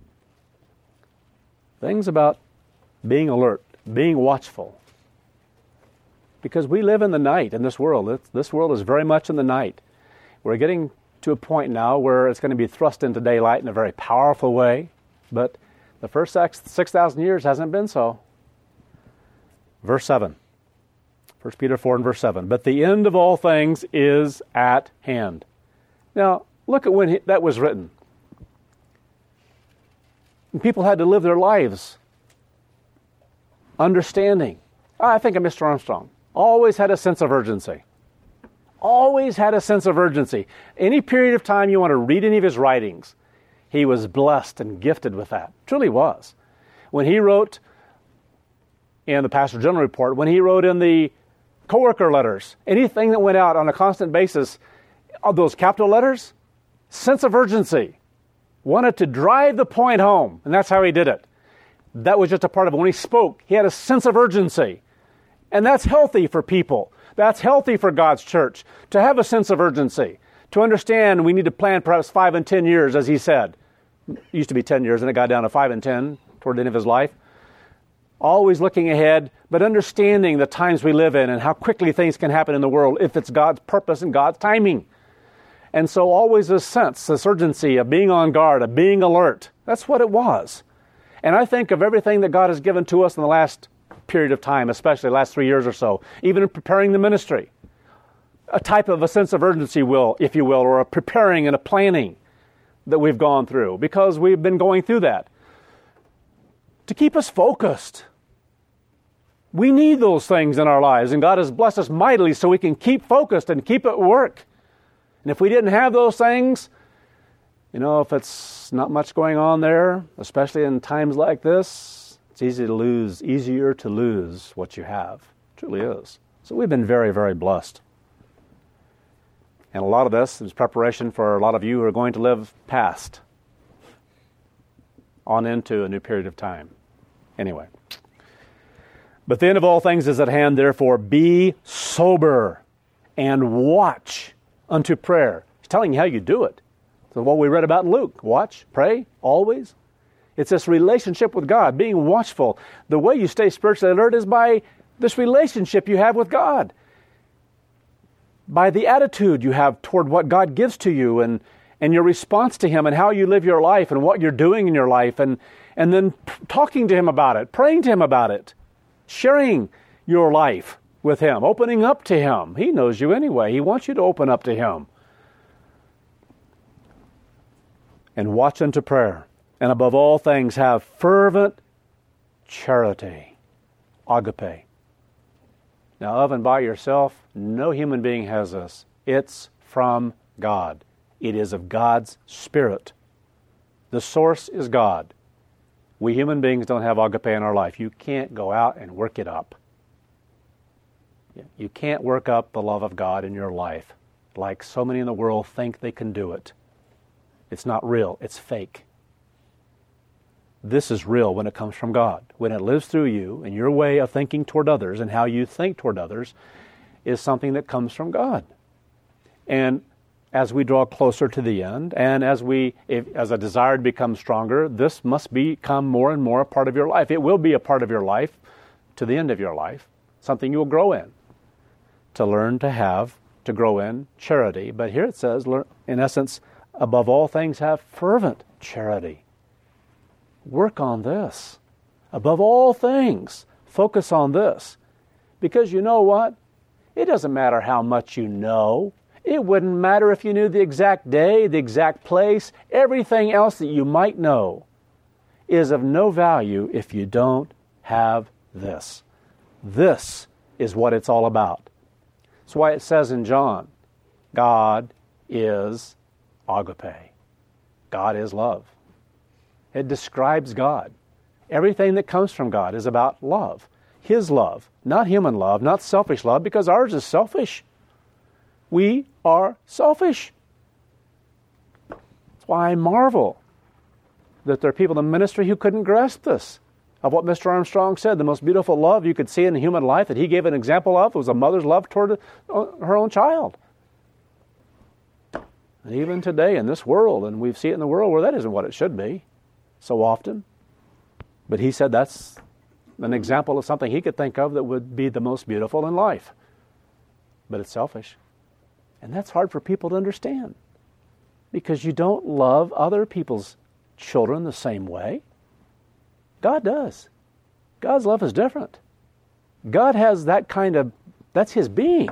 Things about being alert, being watchful. Because we live in the night in this world. It's, this world is very much in the night. We're getting to a point now where it's going to be thrust into daylight in a very powerful way. But the first six thousand years hasn't been so. Verse seven. First Peter four and verse seven. But the end of all things is at hand. Now, look at when he, that was written. And people had to live their lives understanding. I think of Mister Armstrong. Always had a sense of urgency. Always had a sense of urgency. Any period of time you want to read any of his writings, he was blessed and gifted with that. Truly was. When he wrote in the Pastor General Report, when he wrote in the co-worker letters, anything that went out on a constant basis, of those capital letters, sense of urgency. Wanted to drive the point home, and that's how he did it. That was just a part of it. When he spoke, he had a sense of urgency. And that's healthy for people. That's healthy for God's church, to have a sense of urgency, to understand we need to plan perhaps five and ten years, as he said. It used to be ten years, and it got down to five and ten toward the end of his life. Always looking ahead, but understanding the times we live in and how quickly things can happen in the world if it's God's purpose and God's timing. And so always this sense, this urgency of being on guard, of being alert. That's what it was. And I think of everything that God has given to us in the last period of time, especially the last three years or so, even in preparing the ministry. A type of a sense of urgency, will, if you will, or a preparing and a planning that we've gone through, because we've been going through that. To keep us focused. We need those things in our lives, and God has blessed us mightily so we can keep focused and keep at work. And if we didn't have those things, you know, if it's not much going on there, especially in times like this, it's easy to lose, easier to lose what you have. It truly is. So we've been very, very blessed. And a lot of this is preparation for a lot of you who are going to live past on into a new period of time. Anyway. But the end of all things is at hand, therefore be sober and watch unto prayer. He's telling you how you do it. So what we read about in Luke, watch, pray, always. It's this relationship with God, being watchful. The way you stay spiritually alert is by this relationship you have with God. By the attitude you have toward what God gives to you and, and your response to Him and how you live your life and what you're doing in your life and, and then p- talking to Him about it, praying to Him about it, sharing your life with Him, opening up to Him. He knows you anyway. He wants you to open up to Him. And watch unto prayer. And above all things have fervent charity. Agape. Now, of and by yourself, no human being has this. It's from God. It is of God's Spirit. The source is God. We human beings don't have agape in our life. You can't go out and work it up. You can't work up the love of God in your life like so many in the world think they can do it. It's not real. It's fake. This is real when it comes from God. When it lives through you and your way of thinking toward others and how you think toward others is something that comes from God. And as we draw closer to the end and as we, if, as a desire to become stronger, this must become more and more a part of your life. It will be a part of your life to the end of your life, something you will grow in, to learn to have, to grow in charity. But here it says, in essence, above all things have fervent charity. Work on this. Above all things, focus on this. Because you know what? It doesn't matter how much you know. It wouldn't matter if you knew the exact day, the exact place. Everything else that you might know is of no value if you don't have this. This is what it's all about. That's why it says in John, God is agape. God is love. It describes God. Everything that comes from God is about love. His love, not human love, not selfish love, because ours is selfish. We are selfish. That's why I marvel that there are people in the ministry who couldn't grasp this. of what Mister Armstrong said. The most beautiful love you could see in human life that he gave an example of was a mother's love toward her own child. And even today in this world, and we see it in the world where that isn't what it should be so often. But he said that's an example of something he could think of that would be the most beautiful in life. But it's selfish. And that's hard for people to understand. Because you don't love other people's children the same way. God does. God's love is different. God has that kind of, that's His being.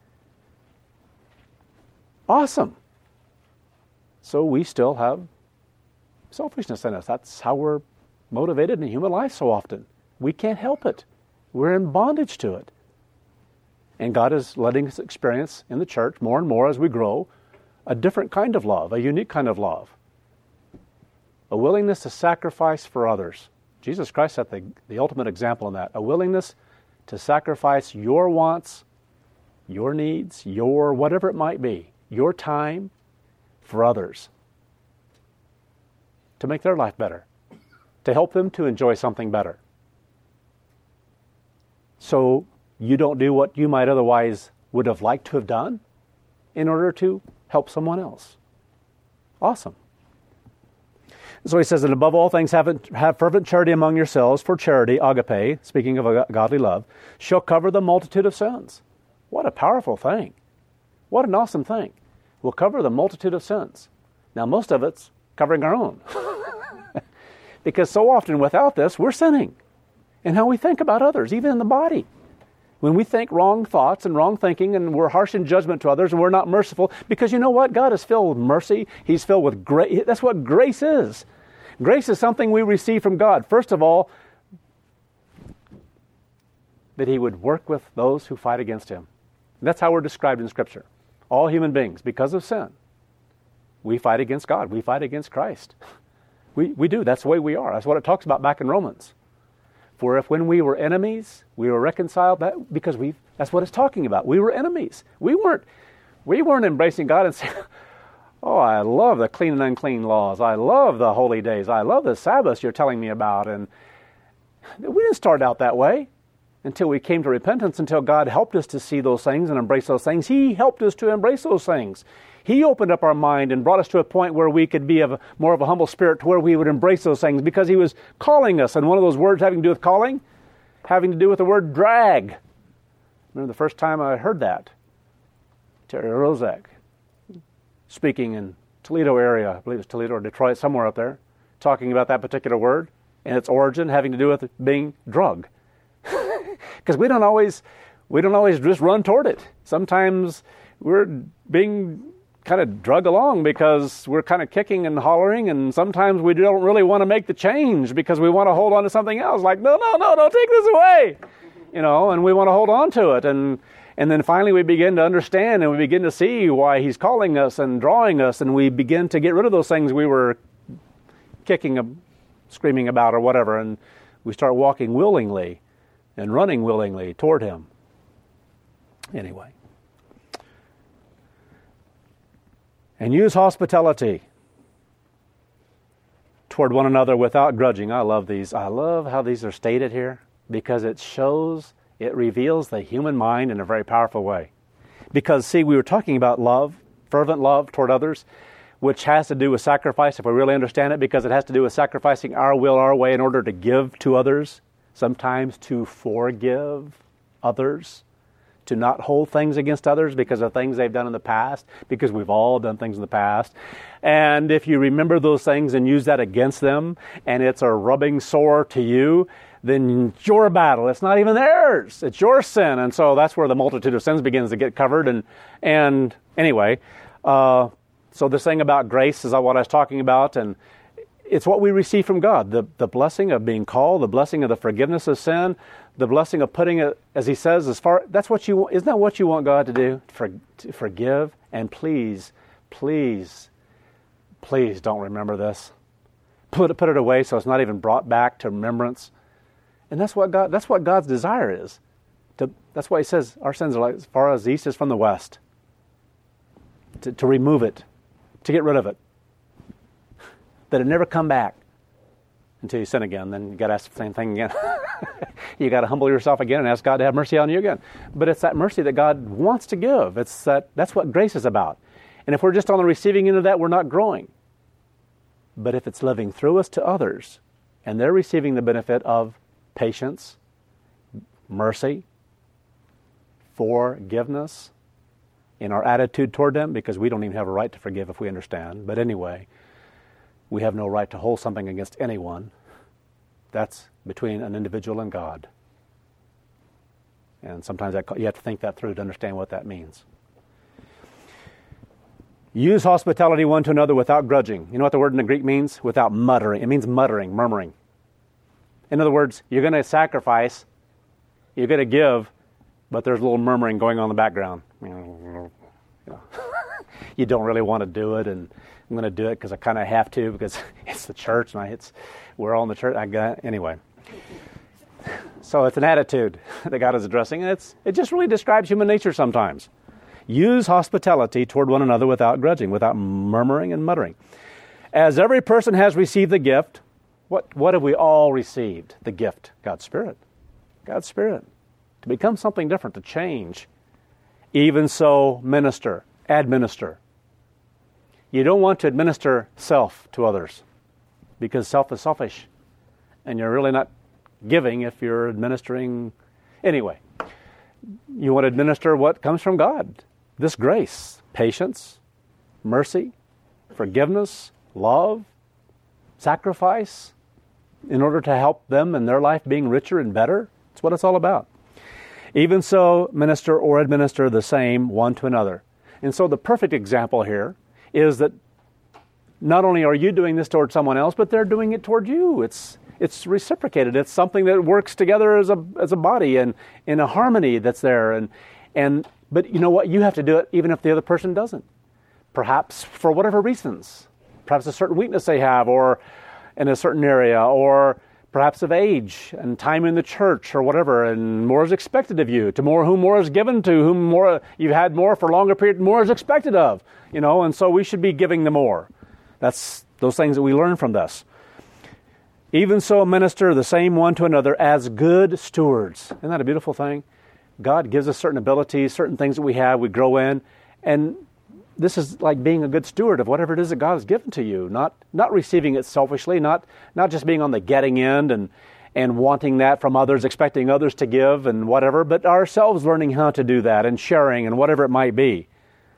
Awesome. So we still have selfishness in us. That's how we're motivated in human life so often. We can't help it. We're in bondage to it. And God is letting us experience in the church more and more as we grow a different kind of love, a unique kind of love. A willingness to sacrifice for others. Jesus Christ set the, the ultimate example in that. A willingness to sacrifice your wants, your needs, your whatever it might be, your time for others. To make their life better. To help them to enjoy something better. So you don't do what you might otherwise would have liked to have done in order to help someone else. Awesome. So he says that above all things have, have fervent charity among yourselves, for charity, agape, speaking of a godly love, shall cover the multitude of sins. What a powerful thing. What an awesome thing. Will cover the multitude of sins. Now most of it's covering our own. Because so often without this, we're sinning. And how we think about others, even in the body. When we think wrong thoughts and wrong thinking and we're harsh in judgment to others and we're not merciful, because you know what? God is filled with mercy. He's filled with grace. That's what grace is. Grace is something we receive from God. First of all, that He would work with those who fight against Him. And that's how we're described in Scripture. All human beings, because of sin, we fight against God. We fight against Christ. We, we do. That's the way we are. That's what it talks about back in Romans. For if when we were enemies, we were reconciled, that because we that's what it's talking about. We were enemies. We weren't we weren't embracing God and saying, oh, I love the clean and unclean laws. I love the holy days. I love the Sabbaths you're telling me about. And we didn't start out that way until we came to repentance, until God helped us to see those things and embrace those things. He helped us to embrace those things. He opened up our mind and brought us to a point where we could be of a, more of a humble spirit, to where we would embrace those things because He was calling us. And one of those words having to do with calling, having to do with the word drag. Remember the first time I heard that? Terry Rozak, speaking in Toledo area, I believe it's Toledo or Detroit, somewhere up there, talking about that particular word and its origin having to do with being drug. Because we don't always, we don't always just run toward it. Sometimes we're being kind of drug along because we're kind of kicking and hollering, and sometimes we don't really want to make the change because we want to hold on to something else. Like, no, no, no, don't take this away. You know, and we want to hold on to it. And and then finally we begin to understand and we begin to see why He's calling us and drawing us, and we begin to get rid of those things we were kicking, screaming about or whatever, and we start walking willingly and running willingly toward Him. Anyway. And use hospitality toward one another without grudging. I love these. I love how these are stated here because it shows, it reveals the human mind in a very powerful way. Because, see, we were talking about love, fervent love toward others, which has to do with sacrifice, if we really understand it, because it has to do with sacrificing our will, our way in order to give to others, sometimes to forgive others. To not hold things against others because of things they've done in the past, because we've all done things in the past. And if you remember those things and use that against them, and it's a rubbing sore to you, then it's your battle. It's not even theirs. It's your sin. And so that's where the multitude of sins begins to get covered. And and anyway, uh, so this thing about grace is what I was talking about, and it's what we receive from God. The, the blessing of being called, the blessing of the forgiveness of sin, the blessing of putting it, as He says, as far, that's what you, isn't that what you want God to do? For, to forgive, and please, please, please don't remember this. Put it, put it away so it's not even brought back to remembrance. And that's what God, that's what God's desire is. To, that's why He says our sins are like as far as the east is from the west. To, to remove it, to get rid of it. That it never come back. until you sin again. Then you got to ask the same thing again. You got to humble yourself again and ask God to have mercy on you again. But it's that mercy that God wants to give. It's that that's what grace is about. And if we're just on the receiving end of that, we're not growing. But if it's living through us to others, and they're receiving the benefit of patience, mercy, forgiveness in our attitude toward them, because we don't even have a right to forgive if we understand. But anyway, we have no right to hold something against anyone. That's between an individual and God. And sometimes that, you have to think that through to understand what that means. Use hospitality one to another without grudging. You know what the word in the Greek means? Without muttering. It means muttering, murmuring. In other words, you're going to sacrifice, you're going to give, but there's a little murmuring going on in the background. You know, you don't really want to do it, and I'm going to do it because I kind of have to, because it's the church, and I, it's we're all in the church. I got anyway. So it's an attitude that God is addressing, and it's it just really describes human nature sometimes. Use hospitality toward one another without grudging, without murmuring and muttering. As every person has received the gift, what, what have we all received? The gift, God's Spirit. God's Spirit. To become something different, to change. Even so, minister, administer. You don't want to administer self to others, because self is selfish. And you're really not giving if you're administering. Anyway, you want to administer what comes from God. This grace, patience, mercy, forgiveness, love, sacrifice, in order to help them in their life being richer and better. That's what it's all about. Even so, minister or administer the same one to another. And so the perfect example here is that not only are you doing this toward someone else, but they're doing it toward you. It's it's reciprocated. It's something that works together as a as a body and in a harmony that's there. And and but you know what? You have to do it even if the other person doesn't. Perhaps for whatever reasons. Perhaps a certain weakness they have, or in a certain area, or perhaps of age and time in the church or whatever, and more is expected of you. To more whom more is given, to whom more you've had more for a longer period, more is expected of. You know, and so we should be giving the more. That's those things that we learn from this. Even so, minister the same one to another as good stewards. Isn't that a beautiful thing? God gives us certain abilities, certain things that we have, we grow in, and this is like being a good steward of whatever it is that God has given to you, not not receiving it selfishly, not not just being on the getting end and and wanting that from others, expecting others to give and whatever, but ourselves learning how to do that and sharing and whatever it might be.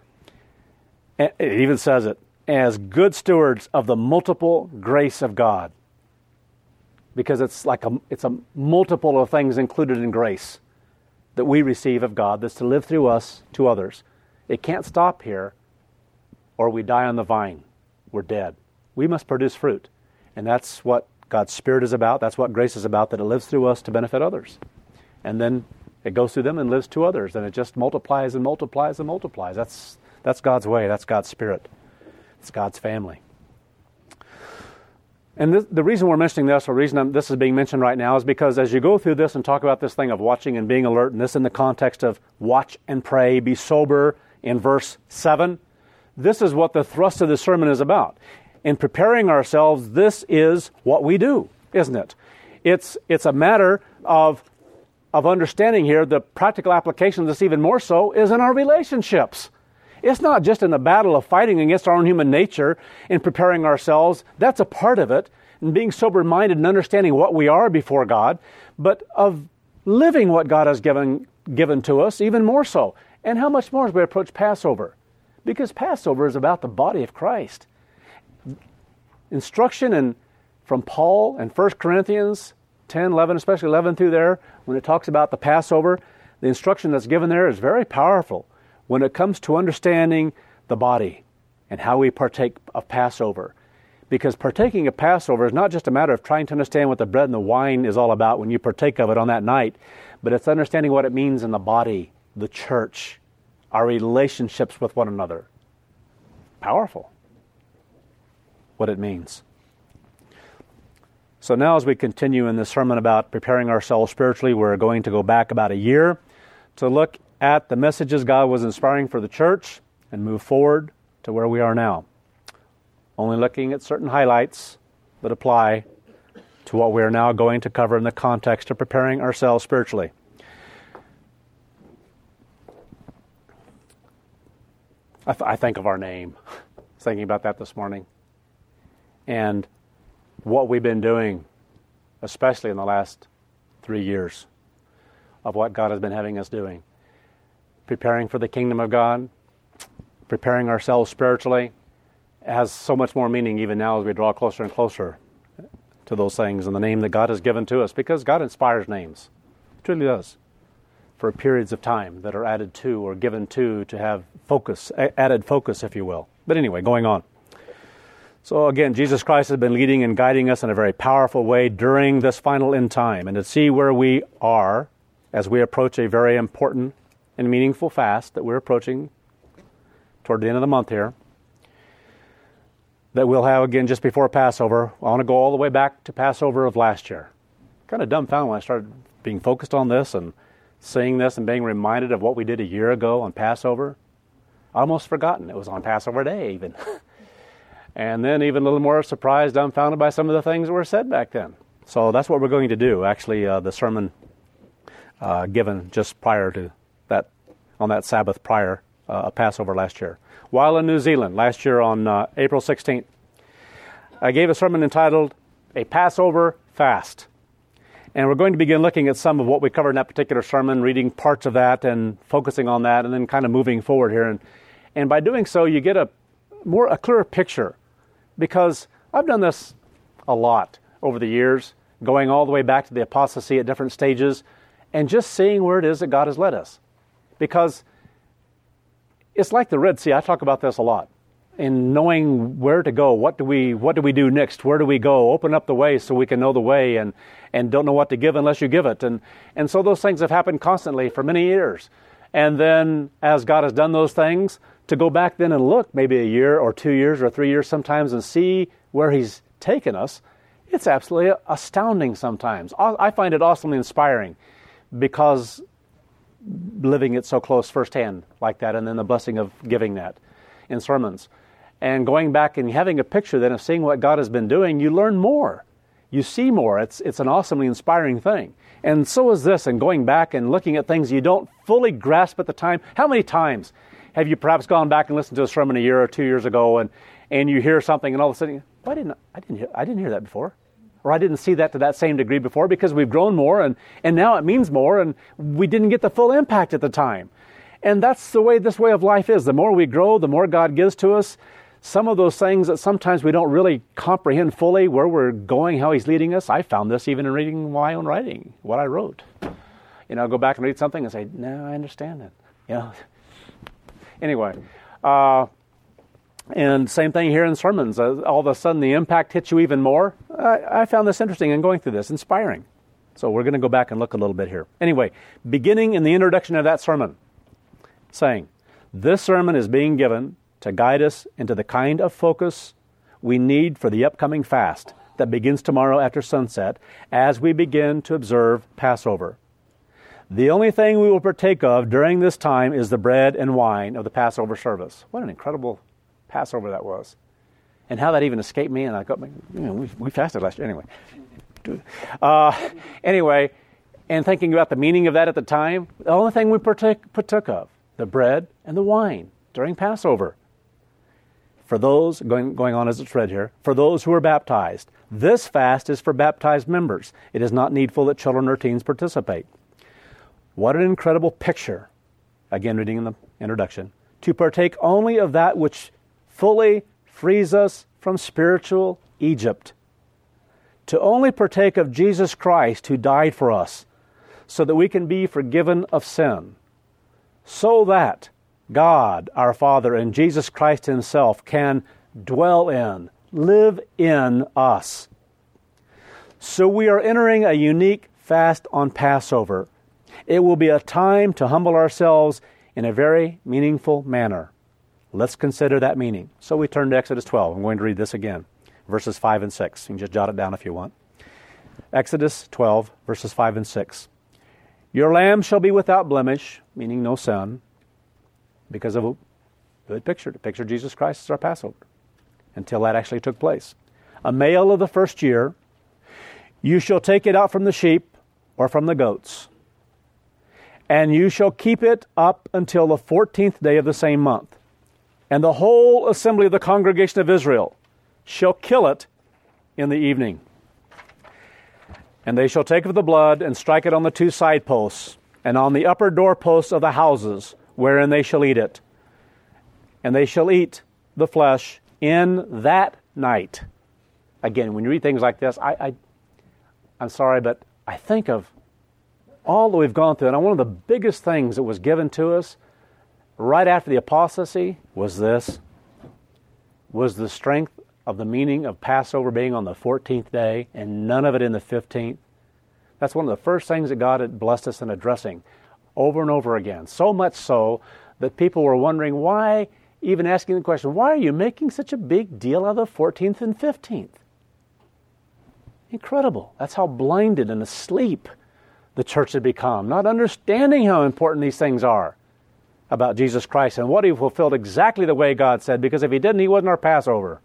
It even says it, as good stewards of the multiple grace of God. Because it's like a it's a multiple of things included in grace that we receive of God that's to live through us to others. It can't stop here, or we die on the vine. We're dead. We must produce fruit. And that's what God's Spirit is about. That's what grace is about, that it lives through us to benefit others. And then it goes through them and lives to others. And it just multiplies and multiplies and multiplies. That's that's God's way. That's God's Spirit. It's God's family. And this, the reason we're mentioning this, or the reason I'm, this is being mentioned right now, is because as you go through this and talk about this thing of watching and being alert, and this in the context of watch and pray, be sober in verse seven, this is what the thrust of the sermon is about. In preparing ourselves, this is what we do, isn't it? It's it's a matter of of understanding here the practical application of this even more so is in our relationships. It's not just in the battle of fighting against our own human nature in preparing ourselves. That's a part of it, and being sober-minded and understanding what we are before God, but of living what God has given given to us even more so. And how much more as we approach Passover? Because Passover is about the body of Christ. Instruction in, from Paul in First Corinthians ten, eleven, especially eleven through there, when it talks about the Passover, the instruction that's given there is very powerful when it comes to understanding the body and how we partake of Passover. Because partaking of Passover is not just a matter of trying to understand what the bread and the wine is all about when you partake of it on that night, but it's understanding what it means in the body, the church, our relationships with one another. Powerful, what it means. So now as we continue in this sermon about preparing ourselves spiritually, we're going to go back about a year to look at the messages God was inspiring for the church and move forward to where we are now. Only looking at certain highlights that apply to what we are now going to cover in the context of preparing ourselves spiritually. I, th- I think of our name. I was thinking about that this morning. And what we've been doing, especially in the last three years, of what God has been having us doing. Preparing for the kingdom of God, preparing ourselves spiritually, has so much more meaning even now as we draw closer and closer to those things in the name that God has given to us, because God inspires names. He truly does. For periods of time that are added to or given to to have focus, added focus, if you will. But anyway, going on. So again, Jesus Christ has been leading and guiding us in a very powerful way during this final end time. And to see where we are as we approach a very important and meaningful fast that we're approaching toward the end of the month here, that we'll have again just before Passover. I want to go all the way back to Passover of last year. Kind of dumbfounded when I started being focused on this and seeing this and being reminded of what we did a year ago on Passover. I almost forgotten it was on Passover Day even. And then even a little more surprised, dumbfounded by some of the things that were said back then. So that's what we're going to do. Actually, uh, the sermon uh, given just prior to that, on that Sabbath prior uh, Passover last year. While in New Zealand, last year on uh, April sixteenth, I gave a sermon entitled, A Passover Fast. And we're going to begin looking at some of what we covered in that particular sermon, reading parts of that and focusing on that, and then kind of moving forward here. And, and by doing so, you get a more a clearer picture, because I've done this a lot over the years, going all the way back to the apostasy at different stages, and just seeing where it is that God has led us. Because it's like the Red Sea. I talk about this a lot. In knowing where to go, what do we what do we do next? Where do we go? Open up the way so we can know the way, and, and don't know what to give unless you give it. And and so those things have happened constantly for many years. And then as God has done those things, to go back then and look maybe a year or two years or three years sometimes and see where He's taken us, it's absolutely astounding sometimes. I find it awesomely inspiring, because living it so close firsthand like that, and then the blessing of giving that in sermons. And going back and having a picture then of seeing what God has been doing, you learn more. You see more. It's it's an awesomely inspiring thing. And so is this, and going back and looking at things you don't fully grasp at the time. How many times have you perhaps gone back and listened to a sermon a year or two years ago, and, and you hear something, and all of a sudden, why didn't I didn't hear I didn't hear that before, or I didn't see that to that same degree before, because we've grown more, and, and now it means more, and we didn't get the full impact at the time. And that's the way this way of life is. The more we grow, the more God gives to us. Some of those things that sometimes we don't really comprehend fully where we're going, how He's leading us. I found this even in reading my own writing, what I wrote. You know, I'll go back and read something and say, no, I understand it. You know. Anyway, uh, and same thing here in sermons. Uh, all of a sudden the impact hits you even more. I, I found this interesting in going through this, inspiring. So we're going to go back and look a little bit here. Anyway, beginning in the introduction of that sermon, saying, this sermon is being given to guide us into the kind of focus we need for the upcoming fast that begins tomorrow after sunset as we begin to observe Passover. The only thing we will partake of during this time is the bread and wine of the Passover service. What an incredible Passover that was. And how that even escaped me, and I got, you know, we, we fasted last year anyway. Uh, anyway, and thinking about the meaning of that at the time, the only thing we partook, partook of, the bread and the wine during Passover. For those, going, going on as it's read here, for those who are baptized. This fast is for baptized members. It is not needful that children or teens participate. What an incredible picture, again reading in the introduction, to partake only of that which fully frees us from spiritual Egypt. To only partake of Jesus Christ who died for us, so that we can be forgiven of sin. So that God, our Father, and Jesus Christ Himself can dwell in, live in us. So we are entering a unique fast on Passover. It will be a time to humble ourselves in a very meaningful manner. Let's consider that meaning. So we turn to Exodus twelve. I'm going to read this again, verses five and six. You can just jot it down if you want. Exodus twelve, verses five and six. Your lamb shall be without blemish, meaning no sin, because of a good picture, to picture Jesus Christ as our Passover, until that actually took place. A male of the first year. You shall take it out from the sheep or from the goats, and you shall keep it up until the fourteenth day of the same month. And the whole assembly of the congregation of Israel shall kill it in the evening. And they shall take of the blood and strike it on the two side posts and on the upper doorposts of the houses wherein they shall eat it. And they shall eat the flesh in that night. Again, when you read things like this, I, I, I'm sorry, but I think of all that we've gone through. And one of the biggest things that was given to us right after the apostasy was this, was the strength of the meaning of Passover being on the fourteenth day and none of it in the fifteenth. That's one of the first things that God had blessed us in addressing over and over again. So much so that people were wondering why, even asking the question, why are you making such a big deal of the fourteenth and fifteenth? Incredible. That's how blinded and asleep the church had become, not understanding how important these things are about Jesus Christ and what He fulfilled exactly the way God said, because if He didn't, He wasn't our Passover.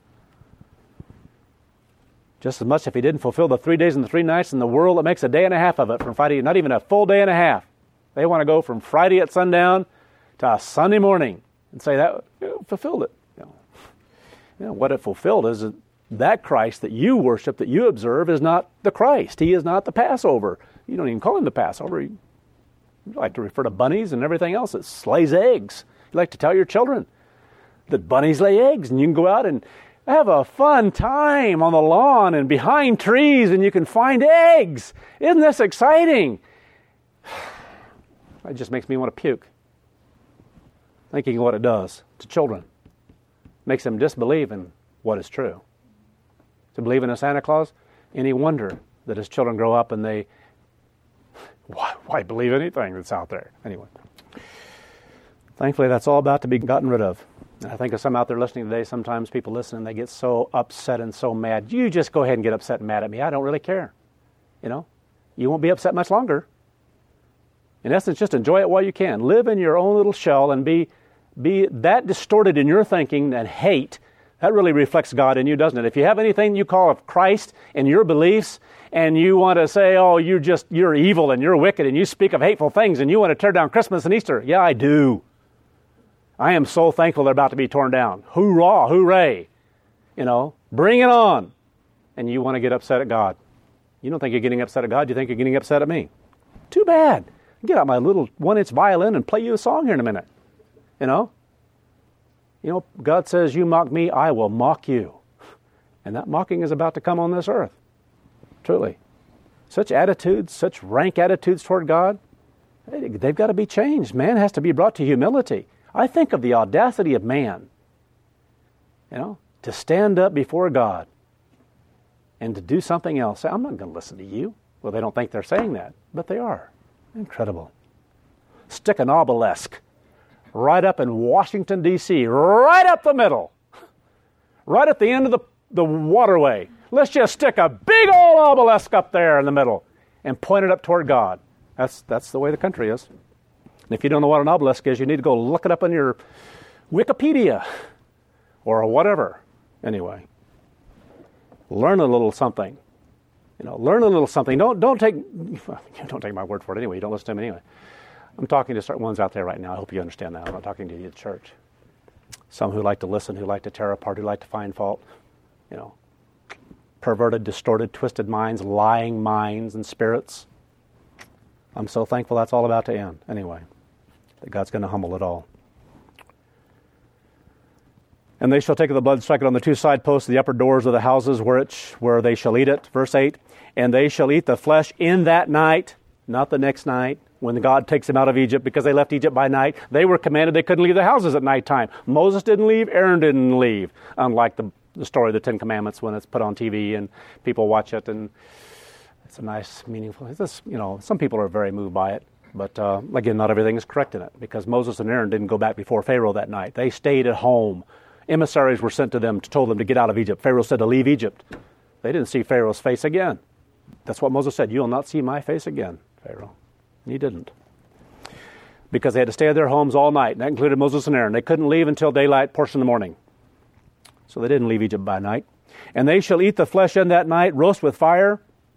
Just as much if He didn't fulfill the three days and the three nights in the world that makes a day and a half of it from Friday, not even a full day and a half. They want to go from Friday at sundown to a Sunday morning and say that you know, fulfilled it. You know, you know, what it fulfilled is that, that Christ that you worship, that you observe, is not the Christ. He is not the Passover. You don't even call Him the Passover. You like to refer to bunnies and everything else that lays eggs. You like to tell your children that bunnies lay eggs, and you can go out and have a fun time on the lawn and behind trees, and you can find eggs. Isn't this exciting? It just makes me want to puke, thinking of what it does to children. Makes them disbelieve in what is true. To believe in a Santa Claus, any wonder that as children grow up and they, why, why believe anything that's out there? Anyway, thankfully that's all about to be gotten rid of. And I think of some out there listening today, sometimes people listen and they get so upset and so mad. You just go ahead and get upset and mad at me. I don't really care. You know, you won't be upset much longer. In essence, just enjoy it while you can. Live in your own little shell and be be that distorted in your thinking and hate. That really reflects God in you, doesn't it? If you have anything you call of Christ in your beliefs and you want to say, oh, you're just, you're evil and you're wicked and you speak of hateful things and you want to tear down Christmas and Easter. Yeah, I do. I am so thankful they're about to be torn down. Hoorah, hooray. You know, bring it on. And you want to get upset at God. You don't think you're getting upset at God. You think you're getting upset at me. Too bad. Get out my little one-inch violin and play you a song here in a minute. You know? You know, God says, you mock me, I will mock you. And that mocking is about to come on this earth. Truly. Such attitudes, such rank attitudes toward God, they've got to be changed. Man has to be brought to humility. I think of the audacity of man, you know, to stand up before God and to do something else. I'm not going to listen to you. Well, they don't think they're saying that, but they are. Incredible. Stick an obelisk right up in Washington, D C, right up the middle, right at the end of the, the waterway. Let's just stick a big old obelisk up there in the middle and point it up toward God. That's, that's the way the country is. And if you don't know what an obelisk is, you need to go look it up on your Wikipedia or whatever. Anyway, learn a little something. You know, learn a little something. Don't don't take don't take my word for it anyway. You don't listen to me anyway. I'm talking to certain ones out there right now. I hope you understand that. I'm not talking to you at church. Some who like to listen, who like to tear apart, who like to find fault. You know, perverted, distorted, twisted minds, lying minds and spirits. I'm so thankful that's all about to end. Anyway, that God's going to humble it all. And they shall take of the blood and strike it on the two side posts of the upper doors of the houses where it sh- where they shall eat it. Verse eight, and they shall eat the flesh in that night, not the next night, when God takes them out of Egypt, because they left Egypt by night. They were commanded they couldn't leave the houses at nighttime. Moses didn't leave, Aaron didn't leave, unlike the, the story of the Ten Commandments when it's put on T V and people watch it, and it's a nice, meaningful, it's just, you know, some people are very moved by it. But uh, again, not everything is correct in it, because Moses and Aaron didn't go back before Pharaoh that night. They stayed at home. Emissaries were sent to them to told them to get out of Egypt. Pharaoh said to leave Egypt. They didn't see Pharaoh's face again. That's what Moses said. You will not see my face again, Pharaoh. And he didn't. Because they had to stay at their homes all night. And that included Moses and Aaron. They couldn't leave until daylight, portion of the morning. So they didn't leave Egypt by night. And they shall eat the flesh in that night, roast with fire.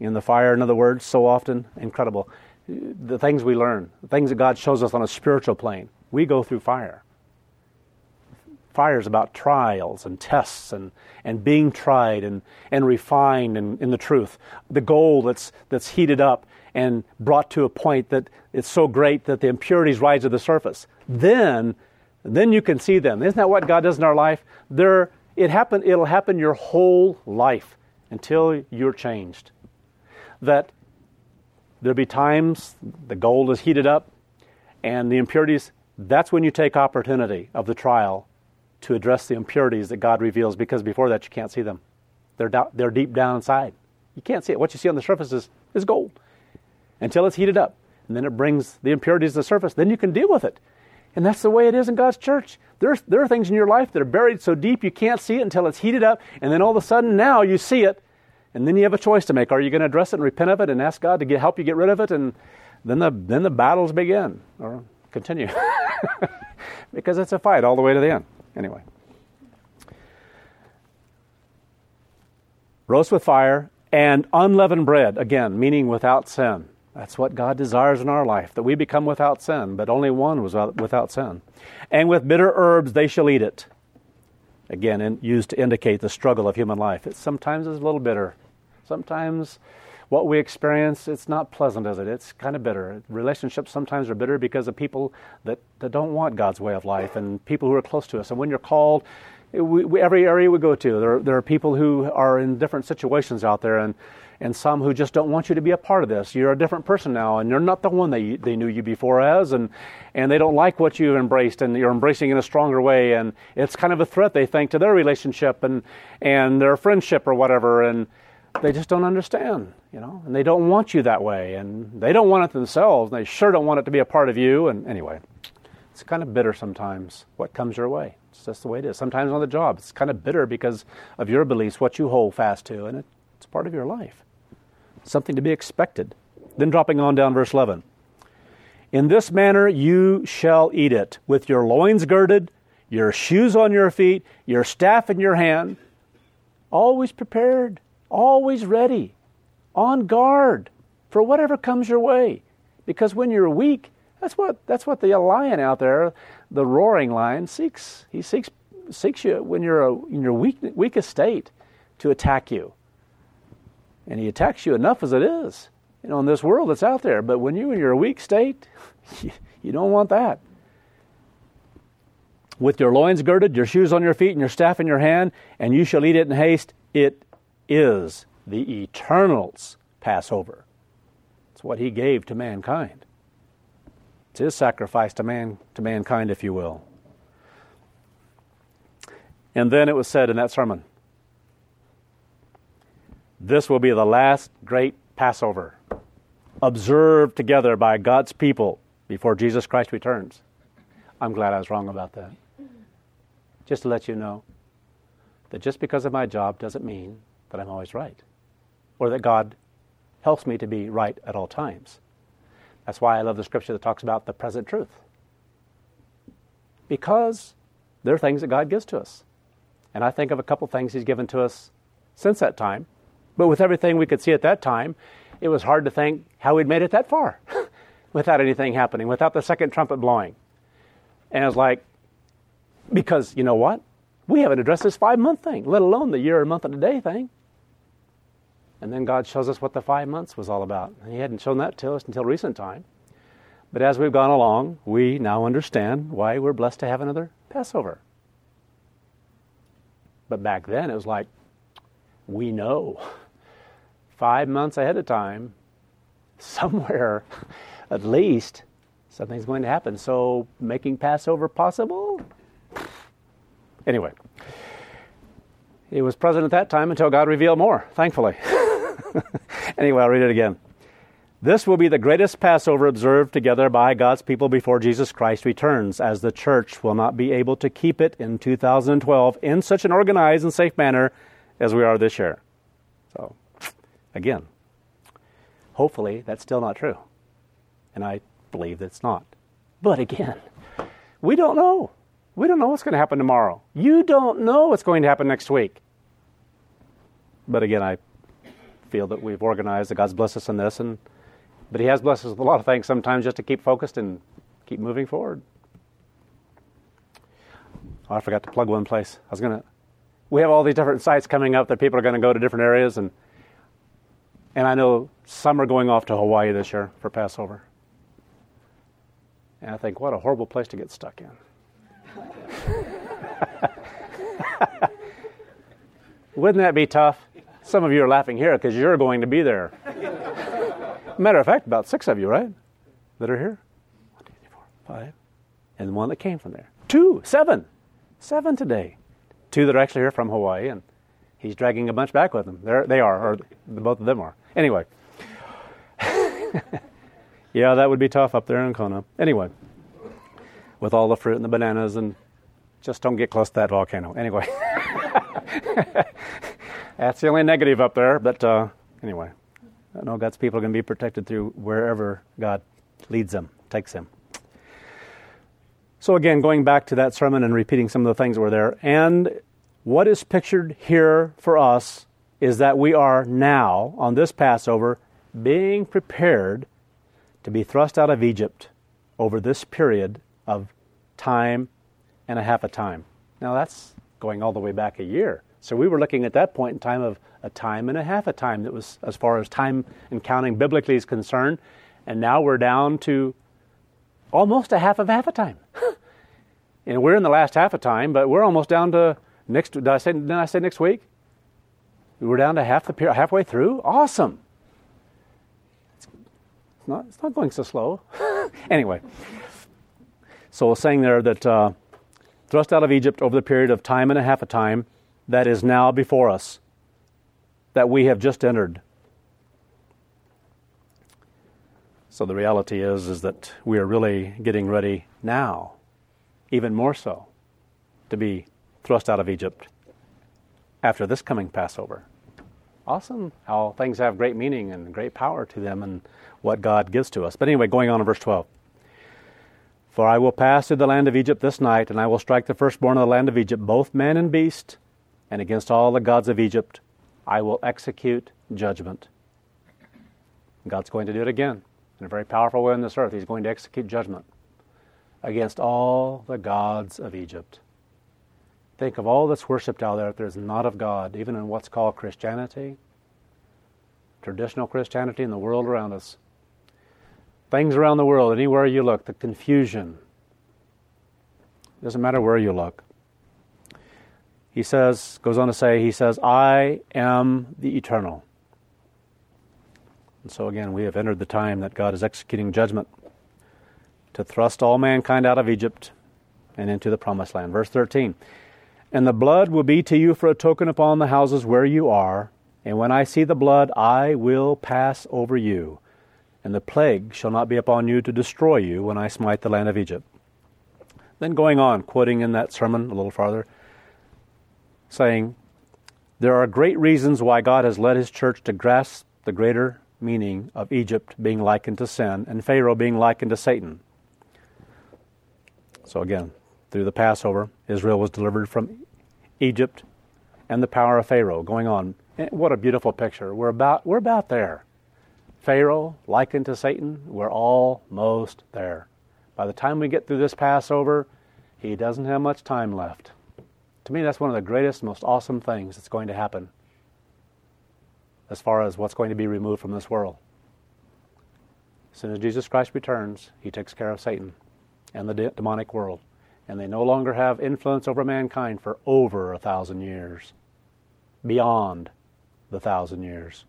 in the fire, in other words, so often. Incredible. The things we learn, the things that God shows us on a spiritual plane. We go through fire. Fire is about trials and tests and, and being tried and, and refined in, in the truth. The gold that's that's heated up and brought to a point that it's so great that the impurities rise to the surface. Then, then you can see them. Isn't that what God does in our life? There, it happen. It'll happen your whole life until you're changed. That there'll be times the gold is heated up and the impurities. That's when you take opportunity of the trial to address the impurities that God reveals, because before that you can't see them. They're do- they're deep down inside. You can't see it. What you see on the surface is, is gold until it's heated up. And then it brings the impurities to the surface. Then you can deal with it. And that's the way it is in God's church. There's, there are things in your life that are buried so deep you can't see it until it's heated up. And then all of a sudden now you see it. And then you have a choice to make. Are you going to address it and repent of it and ask God to get, help you get rid of it? And then the, then the battles begin or continue. Because it's a fight all the way to the end. Anyway. Roast with fire and unleavened bread, again, meaning without sin. That's what God desires in our life, that we become without sin, but only one was without sin. And with bitter herbs they shall eat it. Again, in, used to indicate the struggle of human life. It sometimes is a little bitter. Sometimes what we experience, it's not pleasant, is it? It's kind of bitter. Relationships sometimes are bitter because of people that, that don't want God's way of life and people who are close to us. And when you're called, we, we, every area we go to, there, there are people who are in different situations out there, and, and some who just don't want you to be a part of this. You're a different person now, and you're not the one they they knew you before as, and, and they don't like what you've embraced, and you're embracing in a stronger way, and it's kind of a threat, they think, to their relationship and, and their friendship or whatever, and they just don't understand, you know, and they don't want you that way, and they don't want it themselves, and they sure don't want it to be a part of you, and anyway, it's kind of bitter sometimes, what comes your way. It's just the way it is. Sometimes on the job, it's kind of bitter because of your beliefs, what you hold fast to, and it's part of your life. Something to be expected. Then dropping on down verse eleven. In this manner you shall eat it, with your loins girded, your shoes on your feet, your staff in your hand, always prepared, always ready, on guard for whatever comes your way. Because when you're weak, that's what that's what the lion out there, the roaring lion, seeks. He seeks seeks you when you're a, in your weak, weakest state to attack you. And he attacks you enough as it is, you know, in this world that's out there. But when you're in your weak state, you don't want that. With your loins girded, your shoes on your feet, and your staff in your hand, and you shall eat it in haste. It is the Eternal's Passover. It's what he gave to mankind. It's his sacrifice to man to mankind, if you will. And then it was said in that sermon, this will be the last great Passover, observed together by God's people before Jesus Christ returns. I'm glad I was wrong about that. Just to let you know that just because of my job doesn't mean that I'm always right, or that God helps me to be right at all times. That's why I love the scripture that talks about the present truth. Because there are things that God gives to us. And I think of a couple things he's given to us since that time. But with everything we could see at that time, it was hard to think how we'd made it that far without anything happening, without the second trumpet blowing. And it's like, because you know what? We haven't addressed this five-month thing, let alone the year, a month, and a day thing. And then God shows us what the five months was all about. And he hadn't shown that to us until recent time. But as we've gone along, we now understand why we're blessed to have another Passover. But back then, it was like, we know five months ahead of time, somewhere at least, something's going to happen. So making Passover possible? Anyway, it was present at that time until God revealed more, thankfully. Anyway, I'll read it again. This will be the greatest Passover observed together by God's people before Jesus Christ returns, as the church will not be able to keep it in two thousand twelve in such an organized and safe manner as we are this year. So, again, hopefully that's still not true. And I believe that it's not. But again, we don't know. We don't know what's going to happen tomorrow. You don't know what's going to happen next week. But again, I feel that we've organized, that God's blessed us in this, and but He has blessed us with a lot of things sometimes just to keep focused and keep moving forward. Oh, I forgot to plug one place. I was going to, we have all these different sites coming up that people are going to go to different areas, and and I know some are going off to Hawaii this year for Passover. And I think, what a horrible place to get stuck in. Wouldn't that be tough? Some of you are laughing here because you're going to be there. Matter of fact, about six of you, right, that are here? One, two, three, four, five. And the one that came from there. Two, seven. Seven today. Two that are actually here from Hawaii, and he's dragging a bunch back with him. They're, they are, or both of them are. Anyway. Yeah, that would be tough up there in Kona. Anyway. With all the fruit and the bananas, and just don't get close to that volcano. Anyway. That's the only negative up there, but uh, anyway. I know God's people are going to be protected through wherever God leads them, takes them. So again, going back to that sermon and repeating some of the things that were there, and what is pictured here for us is that we are now, on this Passover, being prepared to be thrust out of Egypt over this period of time and a half a time. Now that's going all the way back a year. So we were looking at that point in time of a time and a half a time that was as far as time and counting biblically is concerned. And now we're down to almost a half of half a time. And we're in the last half a time, but we're almost down to next, did I say, did I say next week? We're down to half the period, halfway through? Awesome. It's not, it's not going so slow. Anyway. So we're saying there that uh, thrust out of Egypt over the period of time and a half a time that is now before us, that we have just entered. So the reality is, is that we are really getting ready now, even more so, to be thrust out of Egypt after this coming Passover. Awesome how things have great meaning and great power to them and what God gives to us. But anyway, going on in verse twelve. For I will pass through the land of Egypt this night, and I will strike the firstborn of the land of Egypt, both man and beast, and against all the gods of Egypt I will execute judgment. God's going to do it again in a very powerful way on this earth. He's going to execute judgment against all the gods of Egypt. Think of all that's worshipped out there that is not of God, even in what's called Christianity, traditional Christianity in the world around us. Things around the world, anywhere you look, the confusion. It doesn't matter where you look. He says, goes on to say, he says, I am the eternal. And so again, we have entered the time that God is executing judgment to thrust all mankind out of Egypt and into the promised land. Verse thirteen, and the blood will be to you for a token upon the houses where you are, and when I see the blood, I will pass over you, and the plague shall not be upon you to destroy you when I smite the land of Egypt. Then going on, quoting in that sermon a little farther, saying, there are great reasons why God has led His church to grasp the greater meaning of Egypt being likened to sin and Pharaoh being likened to Satan. So again, through the Passover, Israel was delivered from Egypt and the power of Pharaoh. Going on, what a beautiful picture. We're about, we're about there. Pharaoh likened to Satan, we're almost there. By the time we get through this Passover, he doesn't have much time left. To me, that's one of the greatest, most awesome things that's going to happen as far as what's going to be removed from this world. As soon as Jesus Christ returns, He takes care of Satan and the de- demonic world. And they no longer have influence over mankind for over a thousand years. Beyond the thousand years.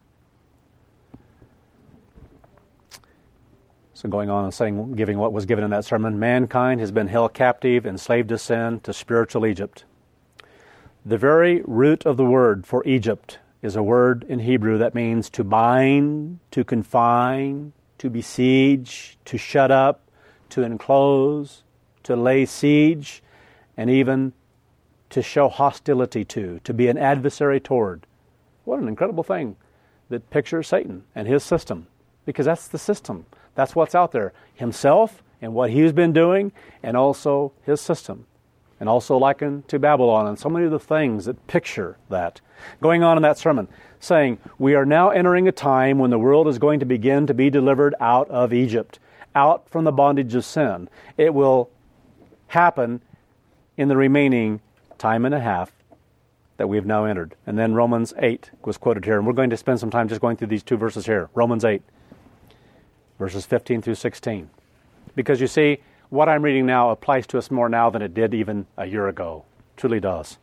So going on and saying, giving what was given in that sermon, mankind has been held captive, enslaved to sin, to spiritual Egypt. The very root of the word for Egypt is a word in Hebrew that means to bind, to confine, to besiege, to shut up, to enclose, to lay siege, and even to show hostility to, to be an adversary toward. What an incredible thing that pictures Satan and his system, because that's the system. That's what's out there. Himself and what he's been doing, and also his system. and also likened to Babylon, and so many of the things that picture that. Going on in that sermon, saying, we are now entering a time when the world is going to begin to be delivered out of Egypt, out from the bondage of sin. It will happen in the remaining time and a half that we have now entered. And then Romans eight was quoted here, and we're going to spend some time just going through these two verses here. Romans eight, verses fifteen through sixteen. Because you see, what I'm reading now applies to us more now than it did even a year ago. It truly does.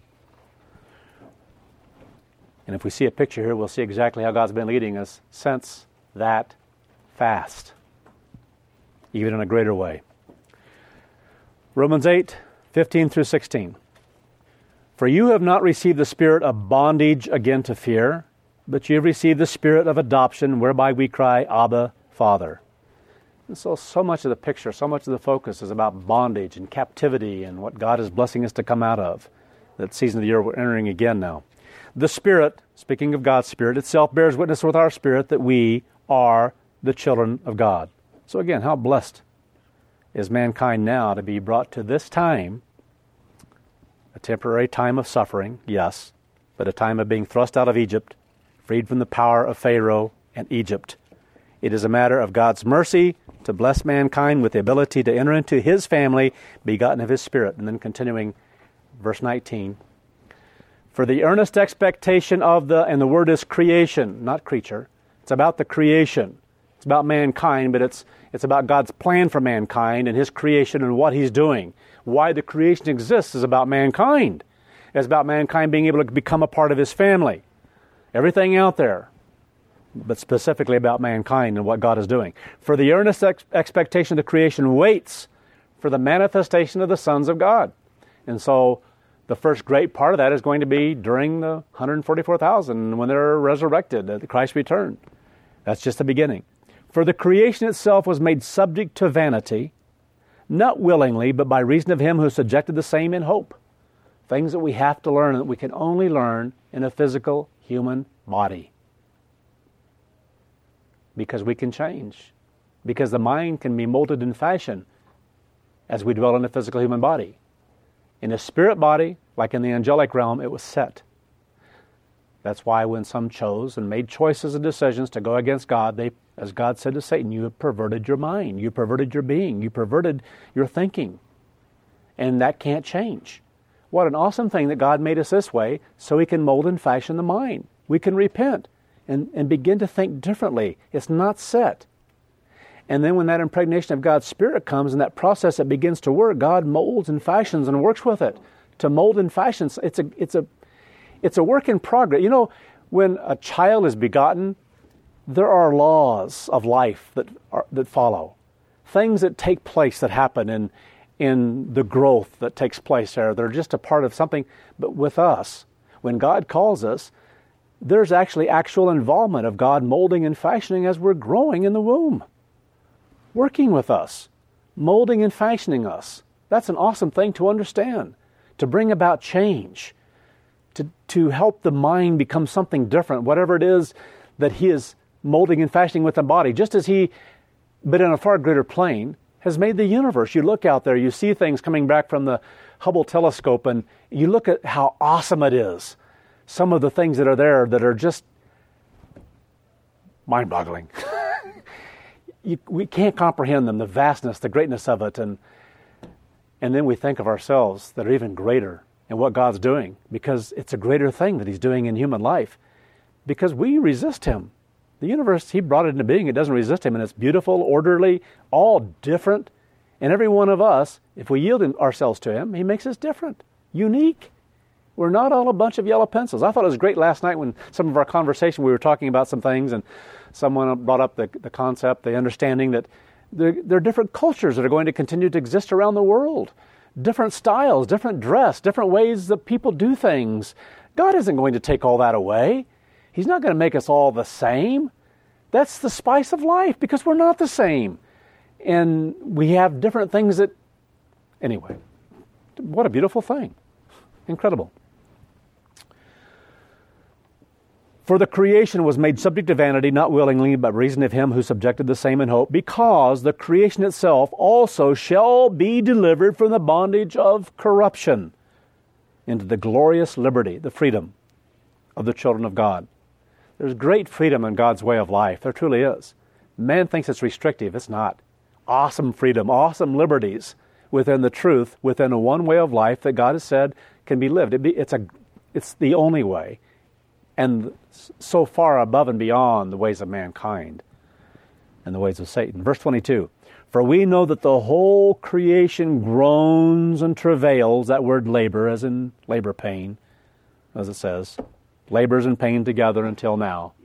And if we see a picture here, we'll see exactly how God's been leading us since that fast, even in a greater way. Romans eight, fifteen through sixteen. For you have not received the spirit of bondage again to fear, but you have received the spirit of adoption, whereby we cry, Abba, Father. And so, so much of the picture, so much of the focus is about bondage and captivity and what God is blessing us to come out of. That season of the year we're entering again now. The Spirit, speaking of God's Spirit itself, bears witness with our spirit that we are the children of God. So again, how blessed is mankind now to be brought to this time, a temporary time of suffering, yes, but a time of being thrust out of Egypt, freed from the power of Pharaoh and Egypt. It is a matter of God's mercy to bless mankind with the ability to enter into His family, begotten of His Spirit. And then continuing, verse nineteen, for the earnest expectation of the, and the word is creation, not creature. It's about the creation. It's about mankind, but it's it's about God's plan for mankind and His creation and what He's doing. Why the creation exists is about mankind. It's about mankind being able to become a part of His family. Everything out there, but specifically about mankind and what God is doing. For the earnest ex- expectation of the creation waits for the manifestation of the sons of God. And so the first great part of that is going to be during the one hundred forty-four thousand when they're resurrected at Christ's return. That's just the beginning. For the creation itself was made subject to vanity, not willingly, but by reason of Him who subjected the same in hope. Things that we have to learn that we can only learn in a physical human body. Because we can change. Because the mind can be molded in fashion as we dwell in a physical human body. In a spirit body, like in the angelic realm, it was set. That's why when some chose and made choices and decisions to go against God, they, as God said to Satan, you have perverted your mind, you perverted your being, you perverted your thinking. And that can't change. What an awesome thing that God made us this way so He can mold and fashion the mind. We can repent and, and begin to think differently. It's not set. And then when that impregnation of God's Spirit comes and that process that begins to work, God molds and fashions and works with it. To mold and fashion, it's a, it's a, it's a work in progress. You know, when a child is begotten, there are laws of life that are, that follow. Things that take place that happen in, in the growth that takes place there. They're just a part of something. But with us, when God calls us, there's actually actual involvement of God molding and fashioning as we're growing in the womb. Working with us, molding and fashioning us. That's an awesome thing to understand, to bring about change, to, to help the mind become something different, whatever it is that He is molding and fashioning with the body, just as He, but in a far greater plane, has made the universe. You look out there, you see things coming back from the Hubble telescope, and you look at how awesome it is. Some of the things that are there that are just mind-boggling. You, we can't comprehend them, the vastness, the greatness of it. And and then we think of ourselves that are even greater in what God's doing, because it's a greater thing that He's doing in human life, because we resist Him. The universe, He brought it into being. It doesn't resist Him, and it's beautiful, orderly, all different. And every one of us, if we yield ourselves to Him, He makes us different, unique. We're not all a bunch of yellow pencils. I thought it was great last night when some of our conversation, we were talking about some things, and someone brought up the, the concept, the understanding that there, there are different cultures that are going to continue to exist around the world. Different styles, different dress, different ways that people do things. God isn't going to take all that away. He's not going to make us all the same. That's the spice of life, because we're not the same. And we have different things that... Anyway, what a beautiful thing. Incredible. For the creation was made subject to vanity, not willingly, but by reason of him who subjected the same in hope, because the creation itself also shall be delivered from the bondage of corruption into the glorious liberty, the freedom of the children of God. There's great freedom in God's way of life. There truly is. Man thinks it's restrictive. It's not. Awesome freedom, awesome liberties within the truth, within a one way of life that God has said can be lived. It be, it's, a, it's the only way, and so far above and beyond the ways of mankind and the ways of Satan. Verse twenty-two, for we know that the whole creation groans and travails, that word labor as in labor pain, as it says, labors and pain together until now.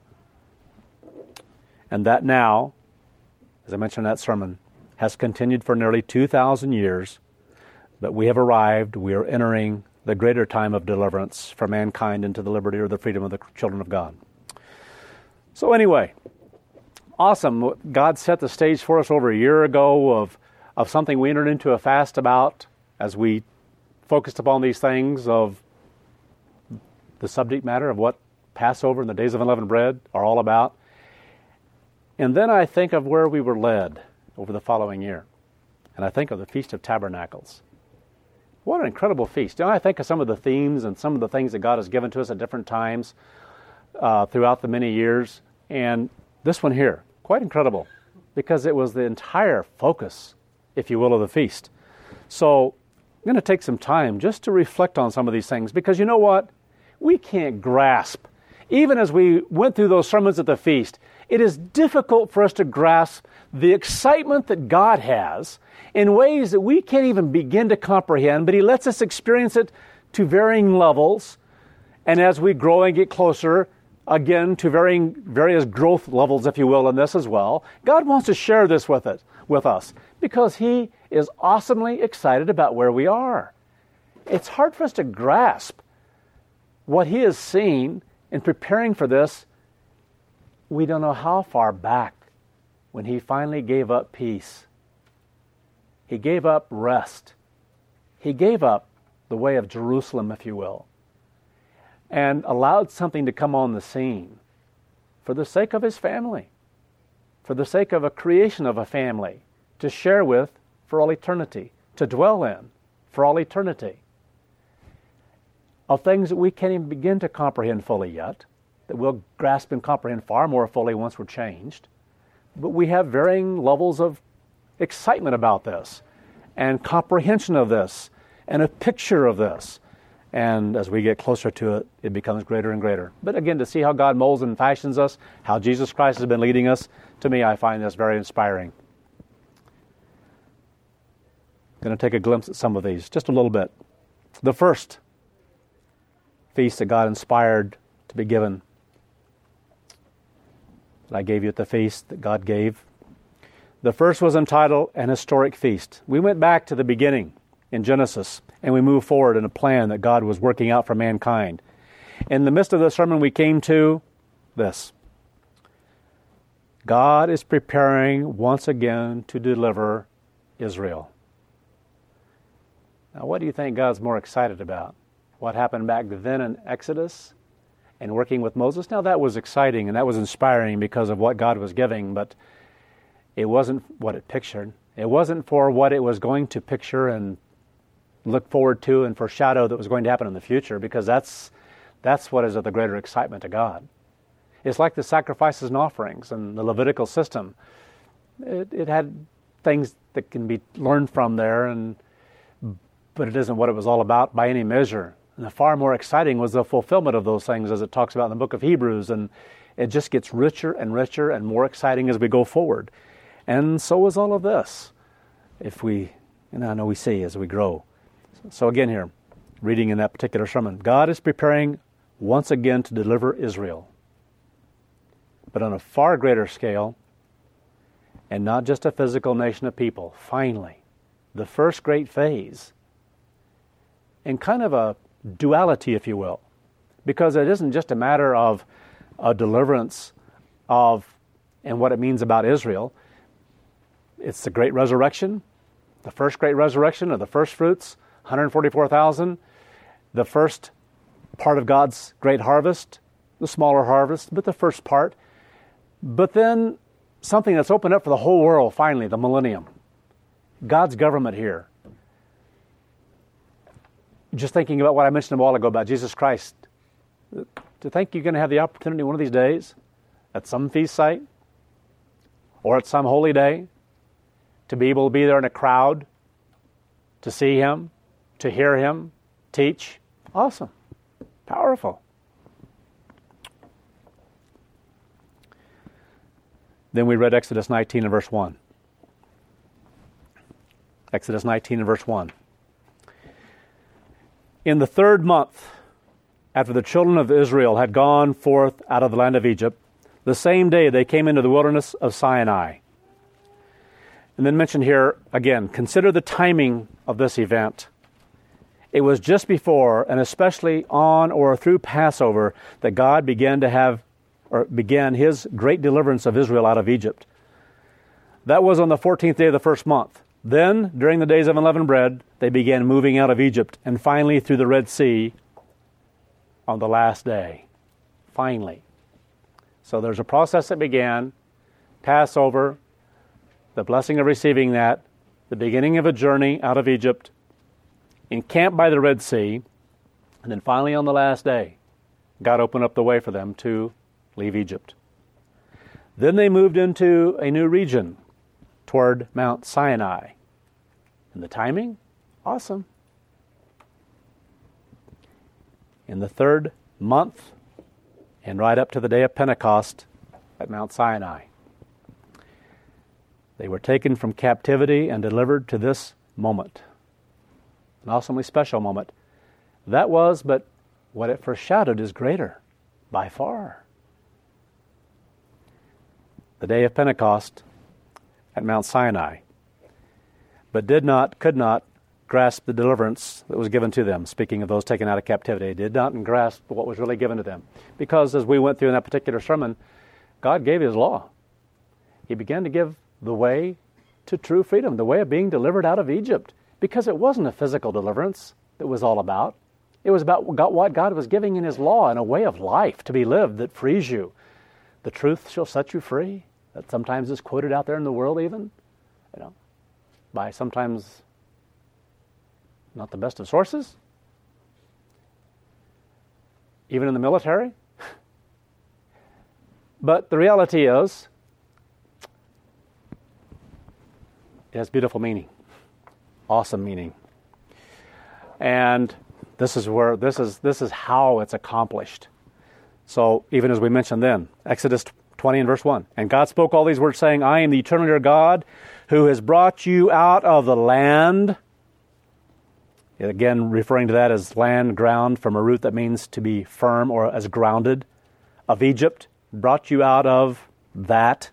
And that now, as I mentioned in that sermon, has continued for nearly two thousand years, but we have arrived, we are entering the greater time of deliverance for mankind into the liberty or the freedom of the children of God. So anyway, awesome. God set the stage for us over a year ago of, of something we entered into a fast about as we focused upon these things of the subject matter of what Passover and the days of unleavened bread are all about. And then I think of where we were led over the following year. And I think of the Feast of Tabernacles. What an incredible feast. You know, I think of some of the themes and some of the things that God has given to us at different times uh, throughout the many years. And this one here, quite incredible, because it was the entire focus, if you will, of the feast. So I'm going to take some time just to reflect on some of these things, because you know what? We can't grasp. Even as we went through those sermons at the feast, it is difficult for us to grasp the excitement that God has in ways that we can't even begin to comprehend, but He lets us experience it to varying levels. And as we grow and get closer, again, to varying various growth levels, if you will, in this as well, God wants to share this with it, with us, because He is awesomely excited about where we are. It's hard for us to grasp what He has seen in preparing for this. We don't know how far back when He finally gave up peace. He gave up rest. He gave up the way of Jerusalem, if you will, and allowed something to come on the scene for the sake of His family, for the sake of a creation of a family to share with for all eternity, to dwell in for all eternity, of things that we can't even begin to comprehend fully yet, that we'll grasp and comprehend far more fully once we're changed. But we have varying levels of excitement about this, and comprehension of this, and a picture of this. And as we get closer to it, it becomes greater and greater. But again, to see how God molds and fashions us, how Jesus Christ has been leading us, to me, I find this very inspiring. I'm going to take a glimpse at some of these, just a little bit. The first feast that God inspired to be given, that I gave you at the feast that God gave. The first was entitled An Historic Feast. We went back to the beginning in Genesis, and we moved forward in a plan that God was working out for mankind. In the midst of the sermon, we came to this. God is preparing once again to deliver Israel. Now, what do you think God's more excited about? What happened back then in Exodus and working with Moses? Now, that was exciting and that was inspiring because of what God was giving, but it wasn't what it pictured. It wasn't for what it was going to picture and look forward to and foreshadow that was going to happen in the future, because that's that's what is of the greater excitement to God. It's like the sacrifices and offerings and the Levitical system. It, it had things that can be learned from there, and but it isn't what it was all about by any measure. And the far more exciting was the fulfillment of those things, as it talks about in the book of Hebrews, and it just gets richer and richer and more exciting as we go forward. And so is all of this, if we, and I know we see as we grow. So again here, reading in that particular sermon, God is preparing once again to deliver Israel, but on a far greater scale, and not just a physical nation of people. Finally, the first great phase, in kind of a duality, if you will, because it isn't just a matter of a deliverance of and what it means about Israel. It's the great resurrection, the first great resurrection of the first fruits, one hundred forty-four thousand, the first part of God's great harvest, the smaller harvest, but the first part. But then something that's opened up for the whole world, finally, the millennium. God's government here. Just thinking about what I mentioned a while ago about Jesus Christ. To think you're going to have the opportunity one of these days, at some feast site, or at some holy day, to be able to be there in a crowd, to see Him, to hear Him teach. Awesome. Powerful. Then we read Exodus nineteen and verse one. Exodus nineteen and verse one. In the third month, after the children of Israel had gone forth out of the land of Egypt, the same day they came into the wilderness of Sinai. And then mentioned here, again, consider the timing of this event. It was just before, and especially on or through Passover, that God began to have, or began His great deliverance of Israel out of Egypt. That was on the fourteenth day of the first month. Then, during the days of unleavened bread, they began moving out of Egypt, and finally through the Red Sea on the last day. Finally. So there's a process that began, Passover, the blessing of receiving that, the beginning of a journey out of Egypt, encamped by the Red Sea, and then finally on the last day, God opened up the way for them to leave Egypt. Then they moved into a new region toward Mount Sinai. And the timing? Awesome. In the third month, and right up to the day of Pentecost at Mount Sinai. They were taken from captivity and delivered to this moment. An awesomely special moment. That was, but what it foreshadowed is greater, by far. The day of Pentecost at Mount Sinai, but did not, could not grasp the deliverance that was given to them. Speaking of those taken out of captivity, did not grasp what was really given to them. Because as we went through in that particular sermon, God gave His law. He began to give the way to true freedom, the way of being delivered out of Egypt. Because it wasn't a physical deliverance that was all about. It was about what God was giving in His law and a way of life to be lived that frees you. The truth shall set you free. That sometimes is quoted out there in the world even, you know, by sometimes not the best of sources, even in the military. But the reality is, it has beautiful meaning, awesome meaning, and this is where this is this is how it's accomplished. So even as we mentioned then, Exodus twenty and verse one, and God spoke all these words, saying, I am the eternal your God, who has brought you out of the land. Again, referring to that as land, ground, from a root that means to be firm or as grounded, of Egypt, brought you out of that,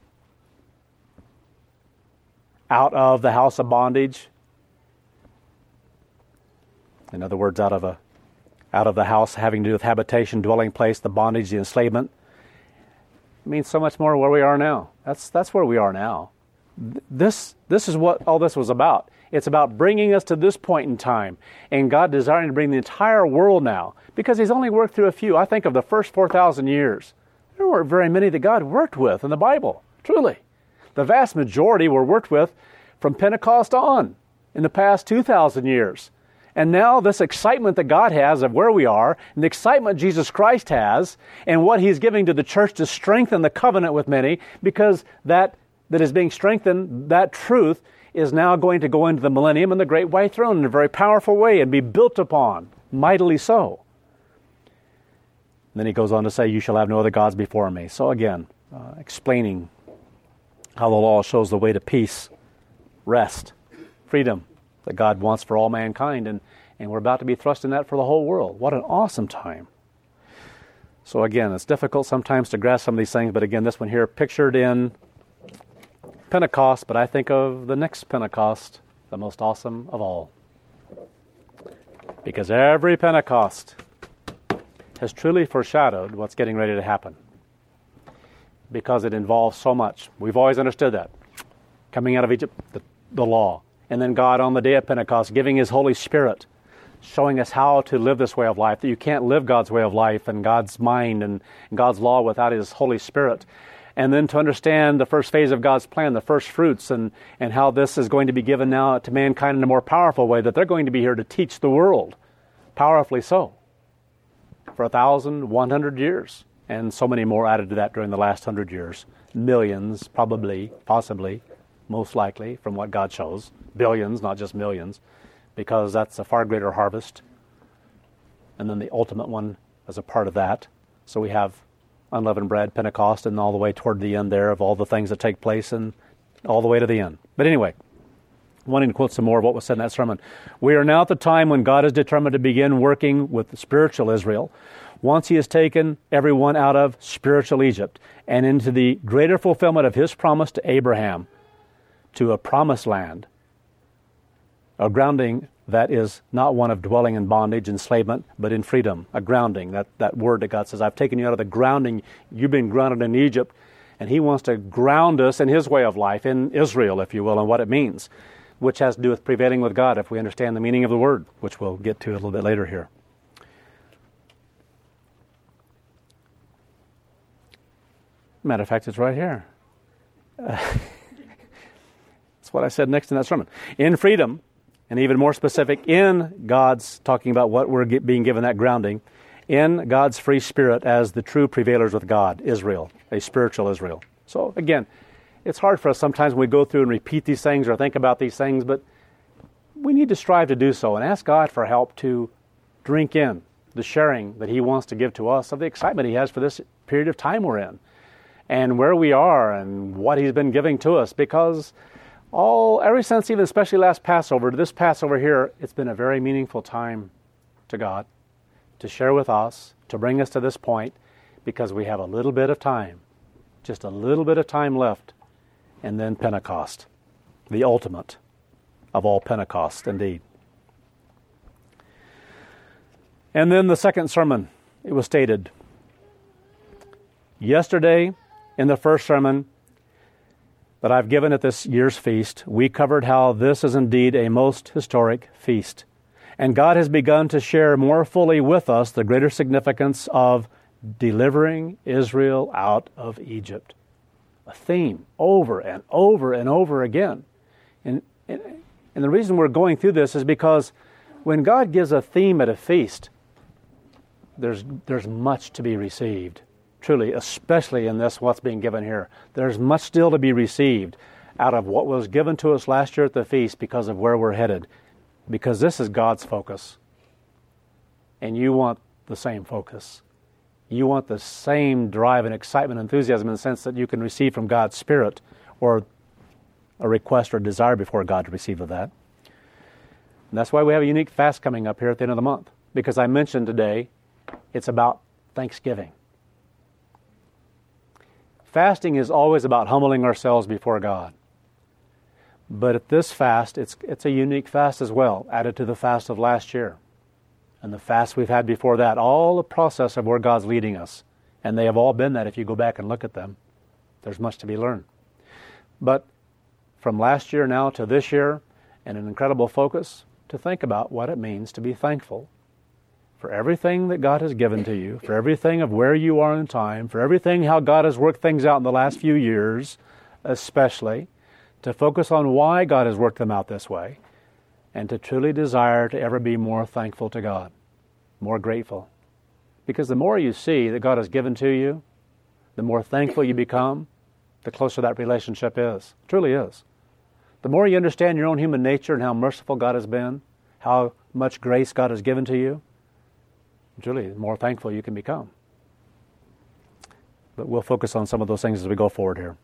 out of the house of bondage. In other words, out of a, out of the house having to do with habitation, dwelling place, the bondage, the enslavement. It means so much more where we are now. That's that's where we are now. This this is what all this was about. It's about bringing us to this point in time, and God desiring to bring the entire world now, because He's only worked through a few. I think of the first four thousand years. There weren't very many that God worked with in the Bible, truly. The vast majority were worked with from Pentecost on in the past two thousand years. And now this excitement that God has of where we are, and the excitement Jesus Christ has, and what He's giving to the church to strengthen the covenant with many, because that that is being strengthened, that truth, is now going to go into the millennium and the great white throne in a very powerful way and be built upon, mightily so. And then He goes on to say, you shall have no other gods before me. So again, uh, explaining how the law shows the way to peace, rest, freedom that God wants for all mankind, and, and we're about to be thrust in that for the whole world. What an awesome time. So again, it's difficult sometimes to grasp some of these things, but again, this one here pictured in Pentecost, but I think of the next Pentecost, the most awesome of all. Because every Pentecost has truly foreshadowed what's getting ready to happen. Because it involves so much. We've always understood that. Coming out of Egypt, the, the law. And then God on the day of Pentecost giving His Holy Spirit showing us how to live this way of life, that you can't live God's way of life and God's mind and God's law without His Holy Spirit. And then to understand the first phase of God's plan, the first fruits, and, and how this is going to be given now to mankind in a more powerful way, that they're going to be here to teach the world, powerfully so, for a thousand, one hundred years, and so many more added to that during the last hundred years. Millions, probably, possibly, most likely, from what God shows. Billions, not just millions, because that's a far greater harvest. And then the ultimate one as a part of that. So we have unleavened bread, Pentecost, and all the way toward the end there of all the things that take place and all the way to the end. But anyway, wanting to quote some more of what was said in that sermon. We are now at the time when God is determined to begin working with spiritual Israel, once He has taken everyone out of spiritual Egypt and into the greater fulfillment of His promise to Abraham, to a promised land, a grounding that is not one of dwelling in bondage, enslavement, but in freedom, a grounding, that, that word that God says, I've taken you out of the grounding, you've been grounded in Egypt, and He wants to ground us in His way of life, in Israel, if you will, and what it means, which has to do with prevailing with God, if we understand the meaning of the word, which we'll get to a little bit later here. Matter of fact, it's right here. Uh, that's what I said next in that sermon. In freedom, and even more specific, in God's, talking about what we're get, being given that grounding, in God's free spirit as the true prevailers with God, Israel, a spiritual Israel. So again, it's hard for us sometimes when we go through and repeat these things or think about these things, but we need to strive to do so and ask God for help to drink in the sharing that He wants to give to us of the excitement He has for this period of time we're in and where we are and what He's been giving to us, because all, ever since even especially last Passover to this Passover here, it's been a very meaningful time to God to share with us, to bring us to this point, because we have a little bit of time, just a little bit of time left, and then Pentecost, the ultimate of all Pentecost, indeed. And then the second sermon, it was stated, yesterday in the first sermon that I've given at this year's feast, we covered how this is indeed a most historic feast. And God has begun to share more fully with us the greater significance of delivering Israel out of Egypt. A theme over and over and over again. And, and, and the reason we're going through this is because when God gives a theme at a feast, there's, there's much to be received. Truly, especially in this, what's being given here. There's much still to be received out of what was given to us last year at the feast because of where we're headed. Because this is God's focus. And you want the same focus. You want the same drive and excitement and enthusiasm in the sense that you can receive from God's Spirit, or a request or desire before God to receive of that. And that's why we have a unique fast coming up here at the end of the month. Because I mentioned today, it's about Thanksgiving. Fasting is always about humbling ourselves before God. But at this fast, it's it's a unique fast as well, added to the fast of last year. And the fast we've had before that, all the process of where God's leading us. And they have all been that if you go back and look at them. There's much to be learned. But from last year now to this year, and an incredible focus to think about what it means to be thankful for everything that God has given to you, for everything of where you are in time, for everything how God has worked things out in the last few years, especially, to focus on why God has worked them out this way, and to truly desire to ever be more thankful to God, more grateful. Because the more you see that God has given to you, the more thankful you become, the closer that relationship is. It truly is. The more you understand your own human nature and how merciful God has been, how much grace God has given to you, truly, the more thankful you can become. But we'll focus on some of those things as we go forward here.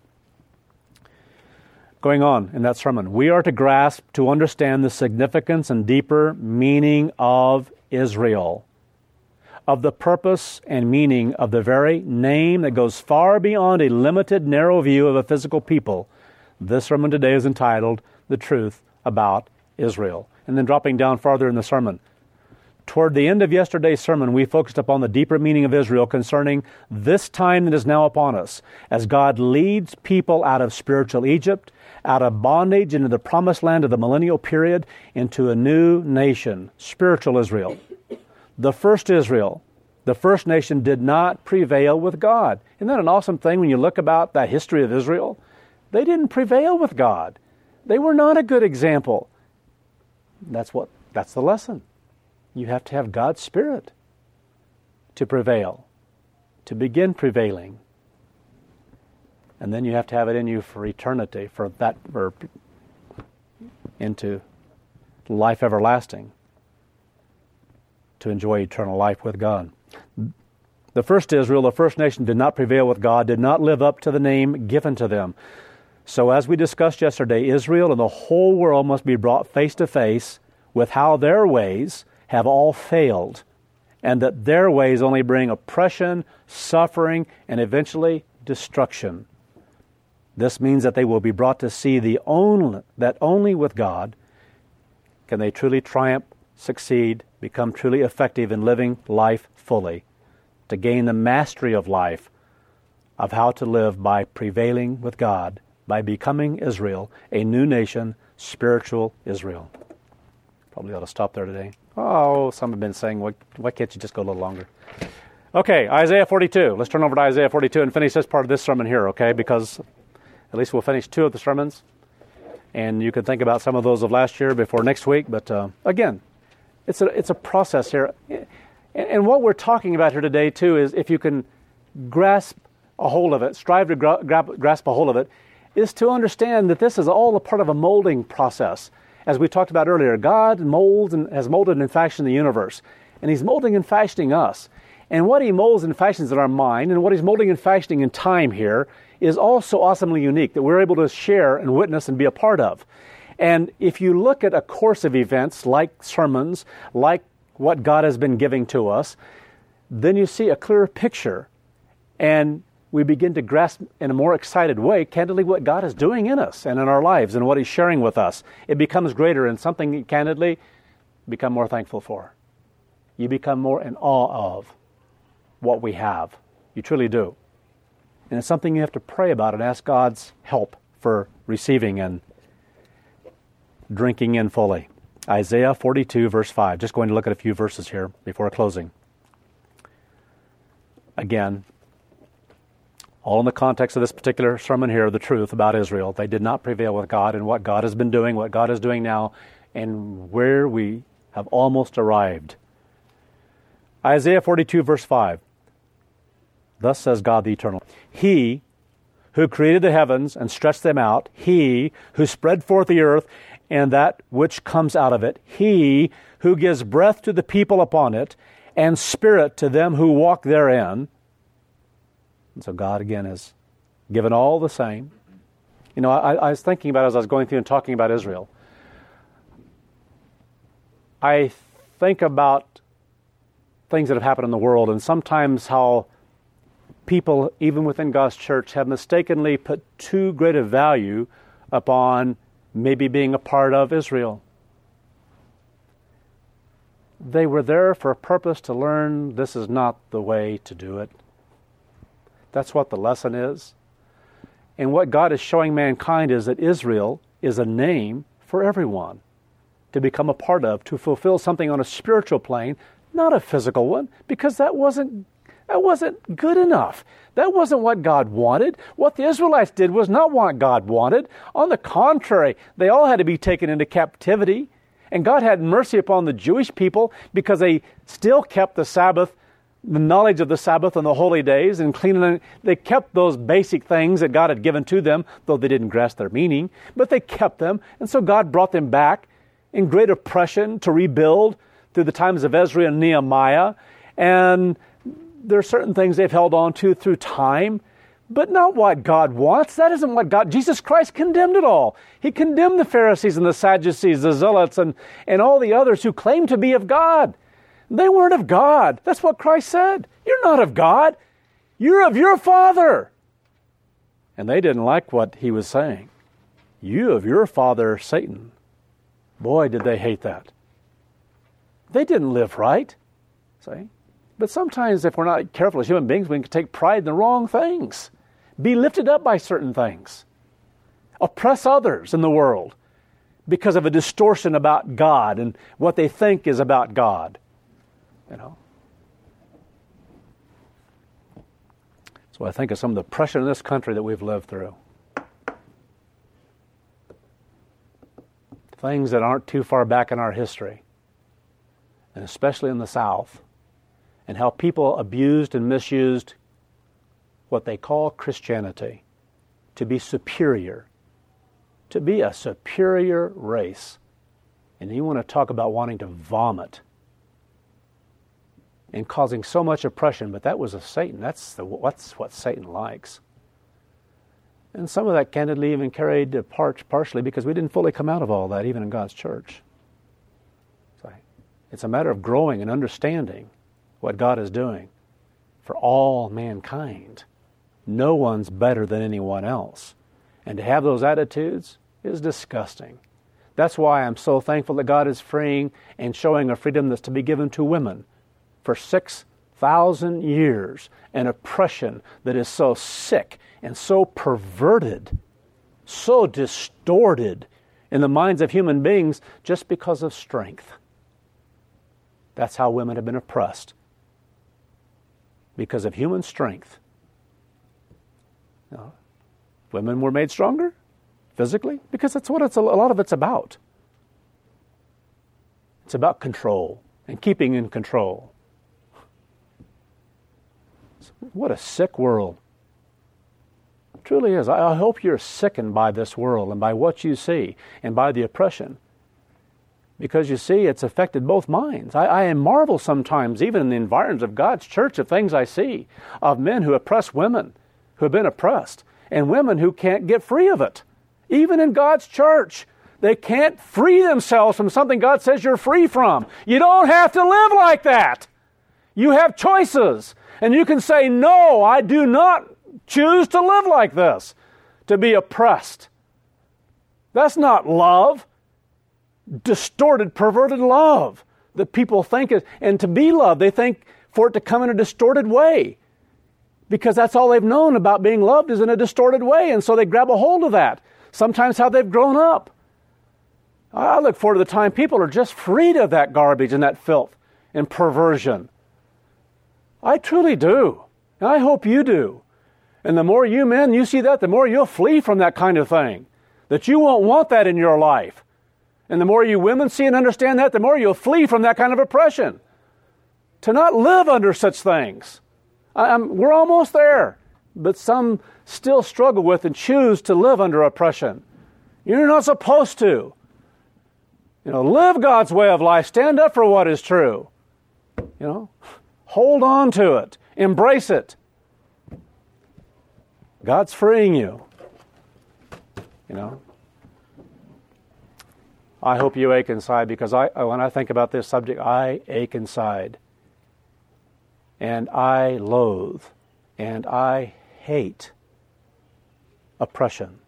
Going on in that sermon, we are to grasp, to understand the significance and deeper meaning of Israel, of the purpose and meaning of the very name that goes far beyond a limited, narrow view of a physical people. This sermon today is entitled, The Truth About Israel. And then dropping down farther in the sermon, Toward the end of yesterday's sermon, we focused upon the deeper meaning of Israel concerning this time that is now upon us, as God leads people out of spiritual Egypt, out of bondage into the promised land of the millennial period, into a new nation, spiritual Israel. The first Israel, the first nation, did not prevail with God. Isn't that an awesome thing when you look about that history of Israel? They didn't prevail with God. They were not a good example. That's what, that's the lesson. You have to have God's Spirit to prevail, to begin prevailing. And then you have to have it in you for eternity, for that, for into life everlasting, to enjoy eternal life with God. The first Israel, the first nation, did not prevail with God, did not live up to the name given to them. So as we discussed yesterday, Israel and the whole world must be brought face to face with how their ways have all failed, and that their ways only bring oppression, suffering, and eventually destruction. This means that they will be brought to see the only, that only with God can they truly triumph, succeed, become truly effective in living life fully, to gain the mastery of life, of how to live by prevailing with God, by becoming Israel, a new nation, spiritual Israel. Probably ought to stop there today. Oh, some have been saying, why, why can't you just go a little longer? Okay, Isaiah forty-two. Let's turn over to Isaiah forty-two and finish this part of this sermon here, okay? Because at least we'll finish two of the sermons. And you can think about some of those of last year before next week. But uh, again, it's a, it's a process here. And, and what we're talking about here today, too, is if you can grasp a hold of it, strive to gra- grab, grasp a hold of it, is to understand that this is all a part of a molding process. As we talked about earlier, God molds and has molded and fashioned the universe. And He's molding and fashioning us. And what He molds and fashions in our mind, and what He's molding and fashioning in time here, is also awesomely unique, that we're able to share and witness and be a part of. And if you look at a course of events, like sermons, like what God has been giving to us, then you see a clearer picture. And we begin to grasp in a more excited way, candidly, what God is doing in us and in our lives and what He's sharing with us. It becomes greater and something, candidly, become more thankful for. You become more in awe of what we have. You truly do. And it's something you have to pray about and ask God's help for receiving and drinking in fully. Isaiah forty-two, verse five. Just going to look at a few verses here before closing. Again, all in the context of this particular sermon here, the truth about Israel. They did not prevail with God, and what God has been doing, what God is doing now, and where we have almost arrived. Isaiah forty-two, verse five. Thus says God the Eternal, He who created the heavens and stretched them out, He who spread forth the earth and that which comes out of it, He who gives breath to the people upon it, and spirit to them who walk therein. And so God, again, has given all the same. You know, I, I was thinking about it as I was going through and talking about Israel. I think about things that have happened in the world, and sometimes how people, even within God's church, have mistakenly put too great a value upon maybe being a part of Israel. They were there for a purpose to learn this is not the way to do it. That's what the lesson is. And what God is showing mankind is that Israel is a name for everyone to become a part of, to fulfill something on a spiritual plane, not a physical one, because that wasn't that wasn't good enough. That wasn't what God wanted. What the Israelites did was not what God wanted. On the contrary, they all had to be taken into captivity. And God had mercy upon the Jewish people because they still kept the Sabbath, the knowledge of the Sabbath and the holy days, and cleaning. They kept those basic things that God had given to them, though they didn't grasp their meaning, but they kept them. And so God brought them back in great oppression to rebuild through the times of Ezra and Nehemiah. And there are certain things they've held on to through time, but not what God wants. That isn't what God... Jesus Christ condemned it all. He condemned the Pharisees and the Sadducees, the Zealots, and, and all the others who claimed to be of God. They weren't of God. That's what Christ said. You're not of God. You're of your father. And they didn't like what he was saying. You of your father, Satan. Boy, did they hate that. They didn't live right. See? But sometimes if we're not careful as human beings, we can take pride in the wrong things. Be lifted up by certain things. Oppress others in the world because of a distortion about God and what they think is about God. You know. So I think of some of the oppression in this country that we've lived through. Things that aren't too far back in our history, and especially in the South, and how people abused and misused what they call Christianity to be superior, to be a superior race. And you want to talk about wanting to vomit and causing so much oppression, but that was of Satan. That's, the, that's what Satan likes. And some of that candidly even carried a part partially because we didn't fully come out of all that, even in God's church. So it's a matter of growing and understanding what God is doing for all mankind. No one's better than anyone else. And to have those attitudes is disgusting. That's why I'm so thankful that God is freeing and showing a freedom that's to be given to women. For six thousand years, an oppression that is so sick and so perverted, so distorted in the minds of human beings just because of strength. That's how women have been oppressed. Because of human strength. You know, women were made stronger physically because that's what it's a lot of it's about. It's about control and keeping in control. What a sick world. It truly is. I hope you're sickened by this world and by what you see and by the oppression. Because you see, it's affected both minds. I, I marvel sometimes, even in the environs of God's church, of things I see, of men who oppress women, who have been oppressed, and women who can't get free of it. Even in God's church, they can't free themselves from something God says you're free from. You don't have to live like that. You have choices. And you can say, no, I do not choose to live like this, to be oppressed. That's not love. Distorted, perverted love that people think is, and to be loved, they think for it to come in a distorted way. Because that's all they've known about being loved is in a distorted way, and so they grab a hold of that. Sometimes how they've grown up. I look forward to the time people are just freed of that garbage and that filth and perversion. I truly do. And I hope you do. And the more you men, you see that, the more you'll flee from that kind of thing. That you won't want that in your life. And the more you women see and understand that, the more you'll flee from that kind of oppression. To not live under such things. I'm, we're almost there. But some still struggle with and choose to live under oppression. You're not supposed to. You know, live God's way of life. Stand up for what is true. You know, hold on to it. Embrace it. God's freeing you. You know. I hope you ache inside because I, when I think about this subject, I ache inside. And I loathe and I hate oppression.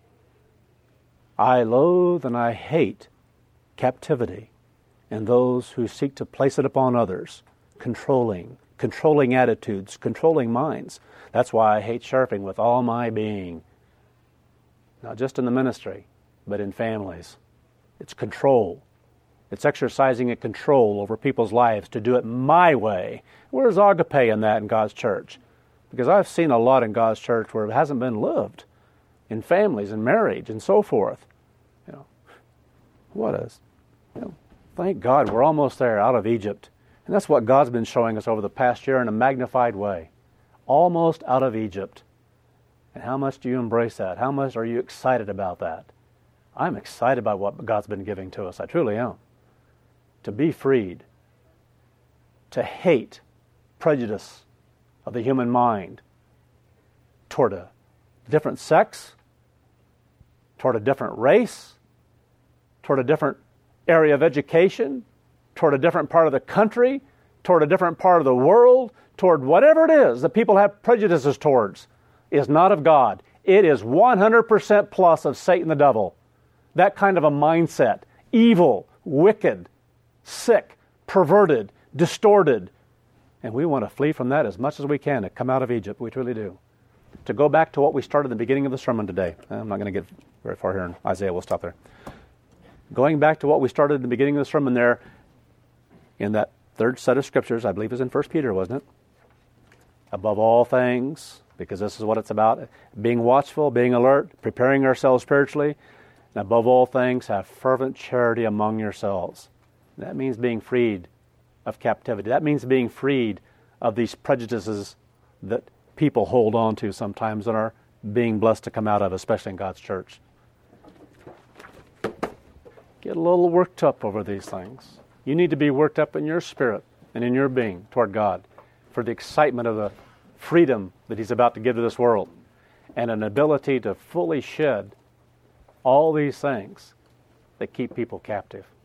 I loathe and I hate captivity and those who seek to place it upon others, controlling, controlling attitudes, controlling minds. That's why I hate sheriffing with all my being. Not just in the ministry, but in families. It's control. It's exercising a control over people's lives to do it my way. Where's agape in that in God's church? Because I've seen a lot in God's church where it hasn't been lived in families and marriage and so forth. You know, what is? You know, thank God we're almost there, out of Egypt. And that's what God's been showing us over the past year in a magnified way. Almost out of Egypt. And how much do you embrace that? How much are you excited about that? I'm excited by what God's been giving to us. I truly am. To be freed. To hate prejudice of the human mind toward a different sex, toward a different race, toward a different area of education, toward a different part of the country, toward a different part of the world, toward whatever it is that people have prejudices towards, is not of God. It is one hundred percent plus of Satan the devil. That kind of a mindset, evil, wicked, sick, perverted, distorted. And we want to flee from that as much as we can to come out of Egypt. We truly do. To go back to what we started at the beginning of the sermon today. I'm not going to get very far here in Isaiah. We'll stop there. Going back to what we started at the beginning of the sermon there, in that third set of scriptures, I believe it was in First Peter, wasn't it? Above all things, because this is what it's about, being watchful, being alert, preparing ourselves spiritually, and above all things, have fervent charity among yourselves. That means being freed of captivity. That means being freed of these prejudices that people hold on to sometimes and are being blessed to come out of, especially in God's church. Get a little worked up over these things. You need to be worked up in your spirit and in your being toward God for the excitement of the freedom that He's about to give to this world and an ability to fully shed all these things that keep people captive.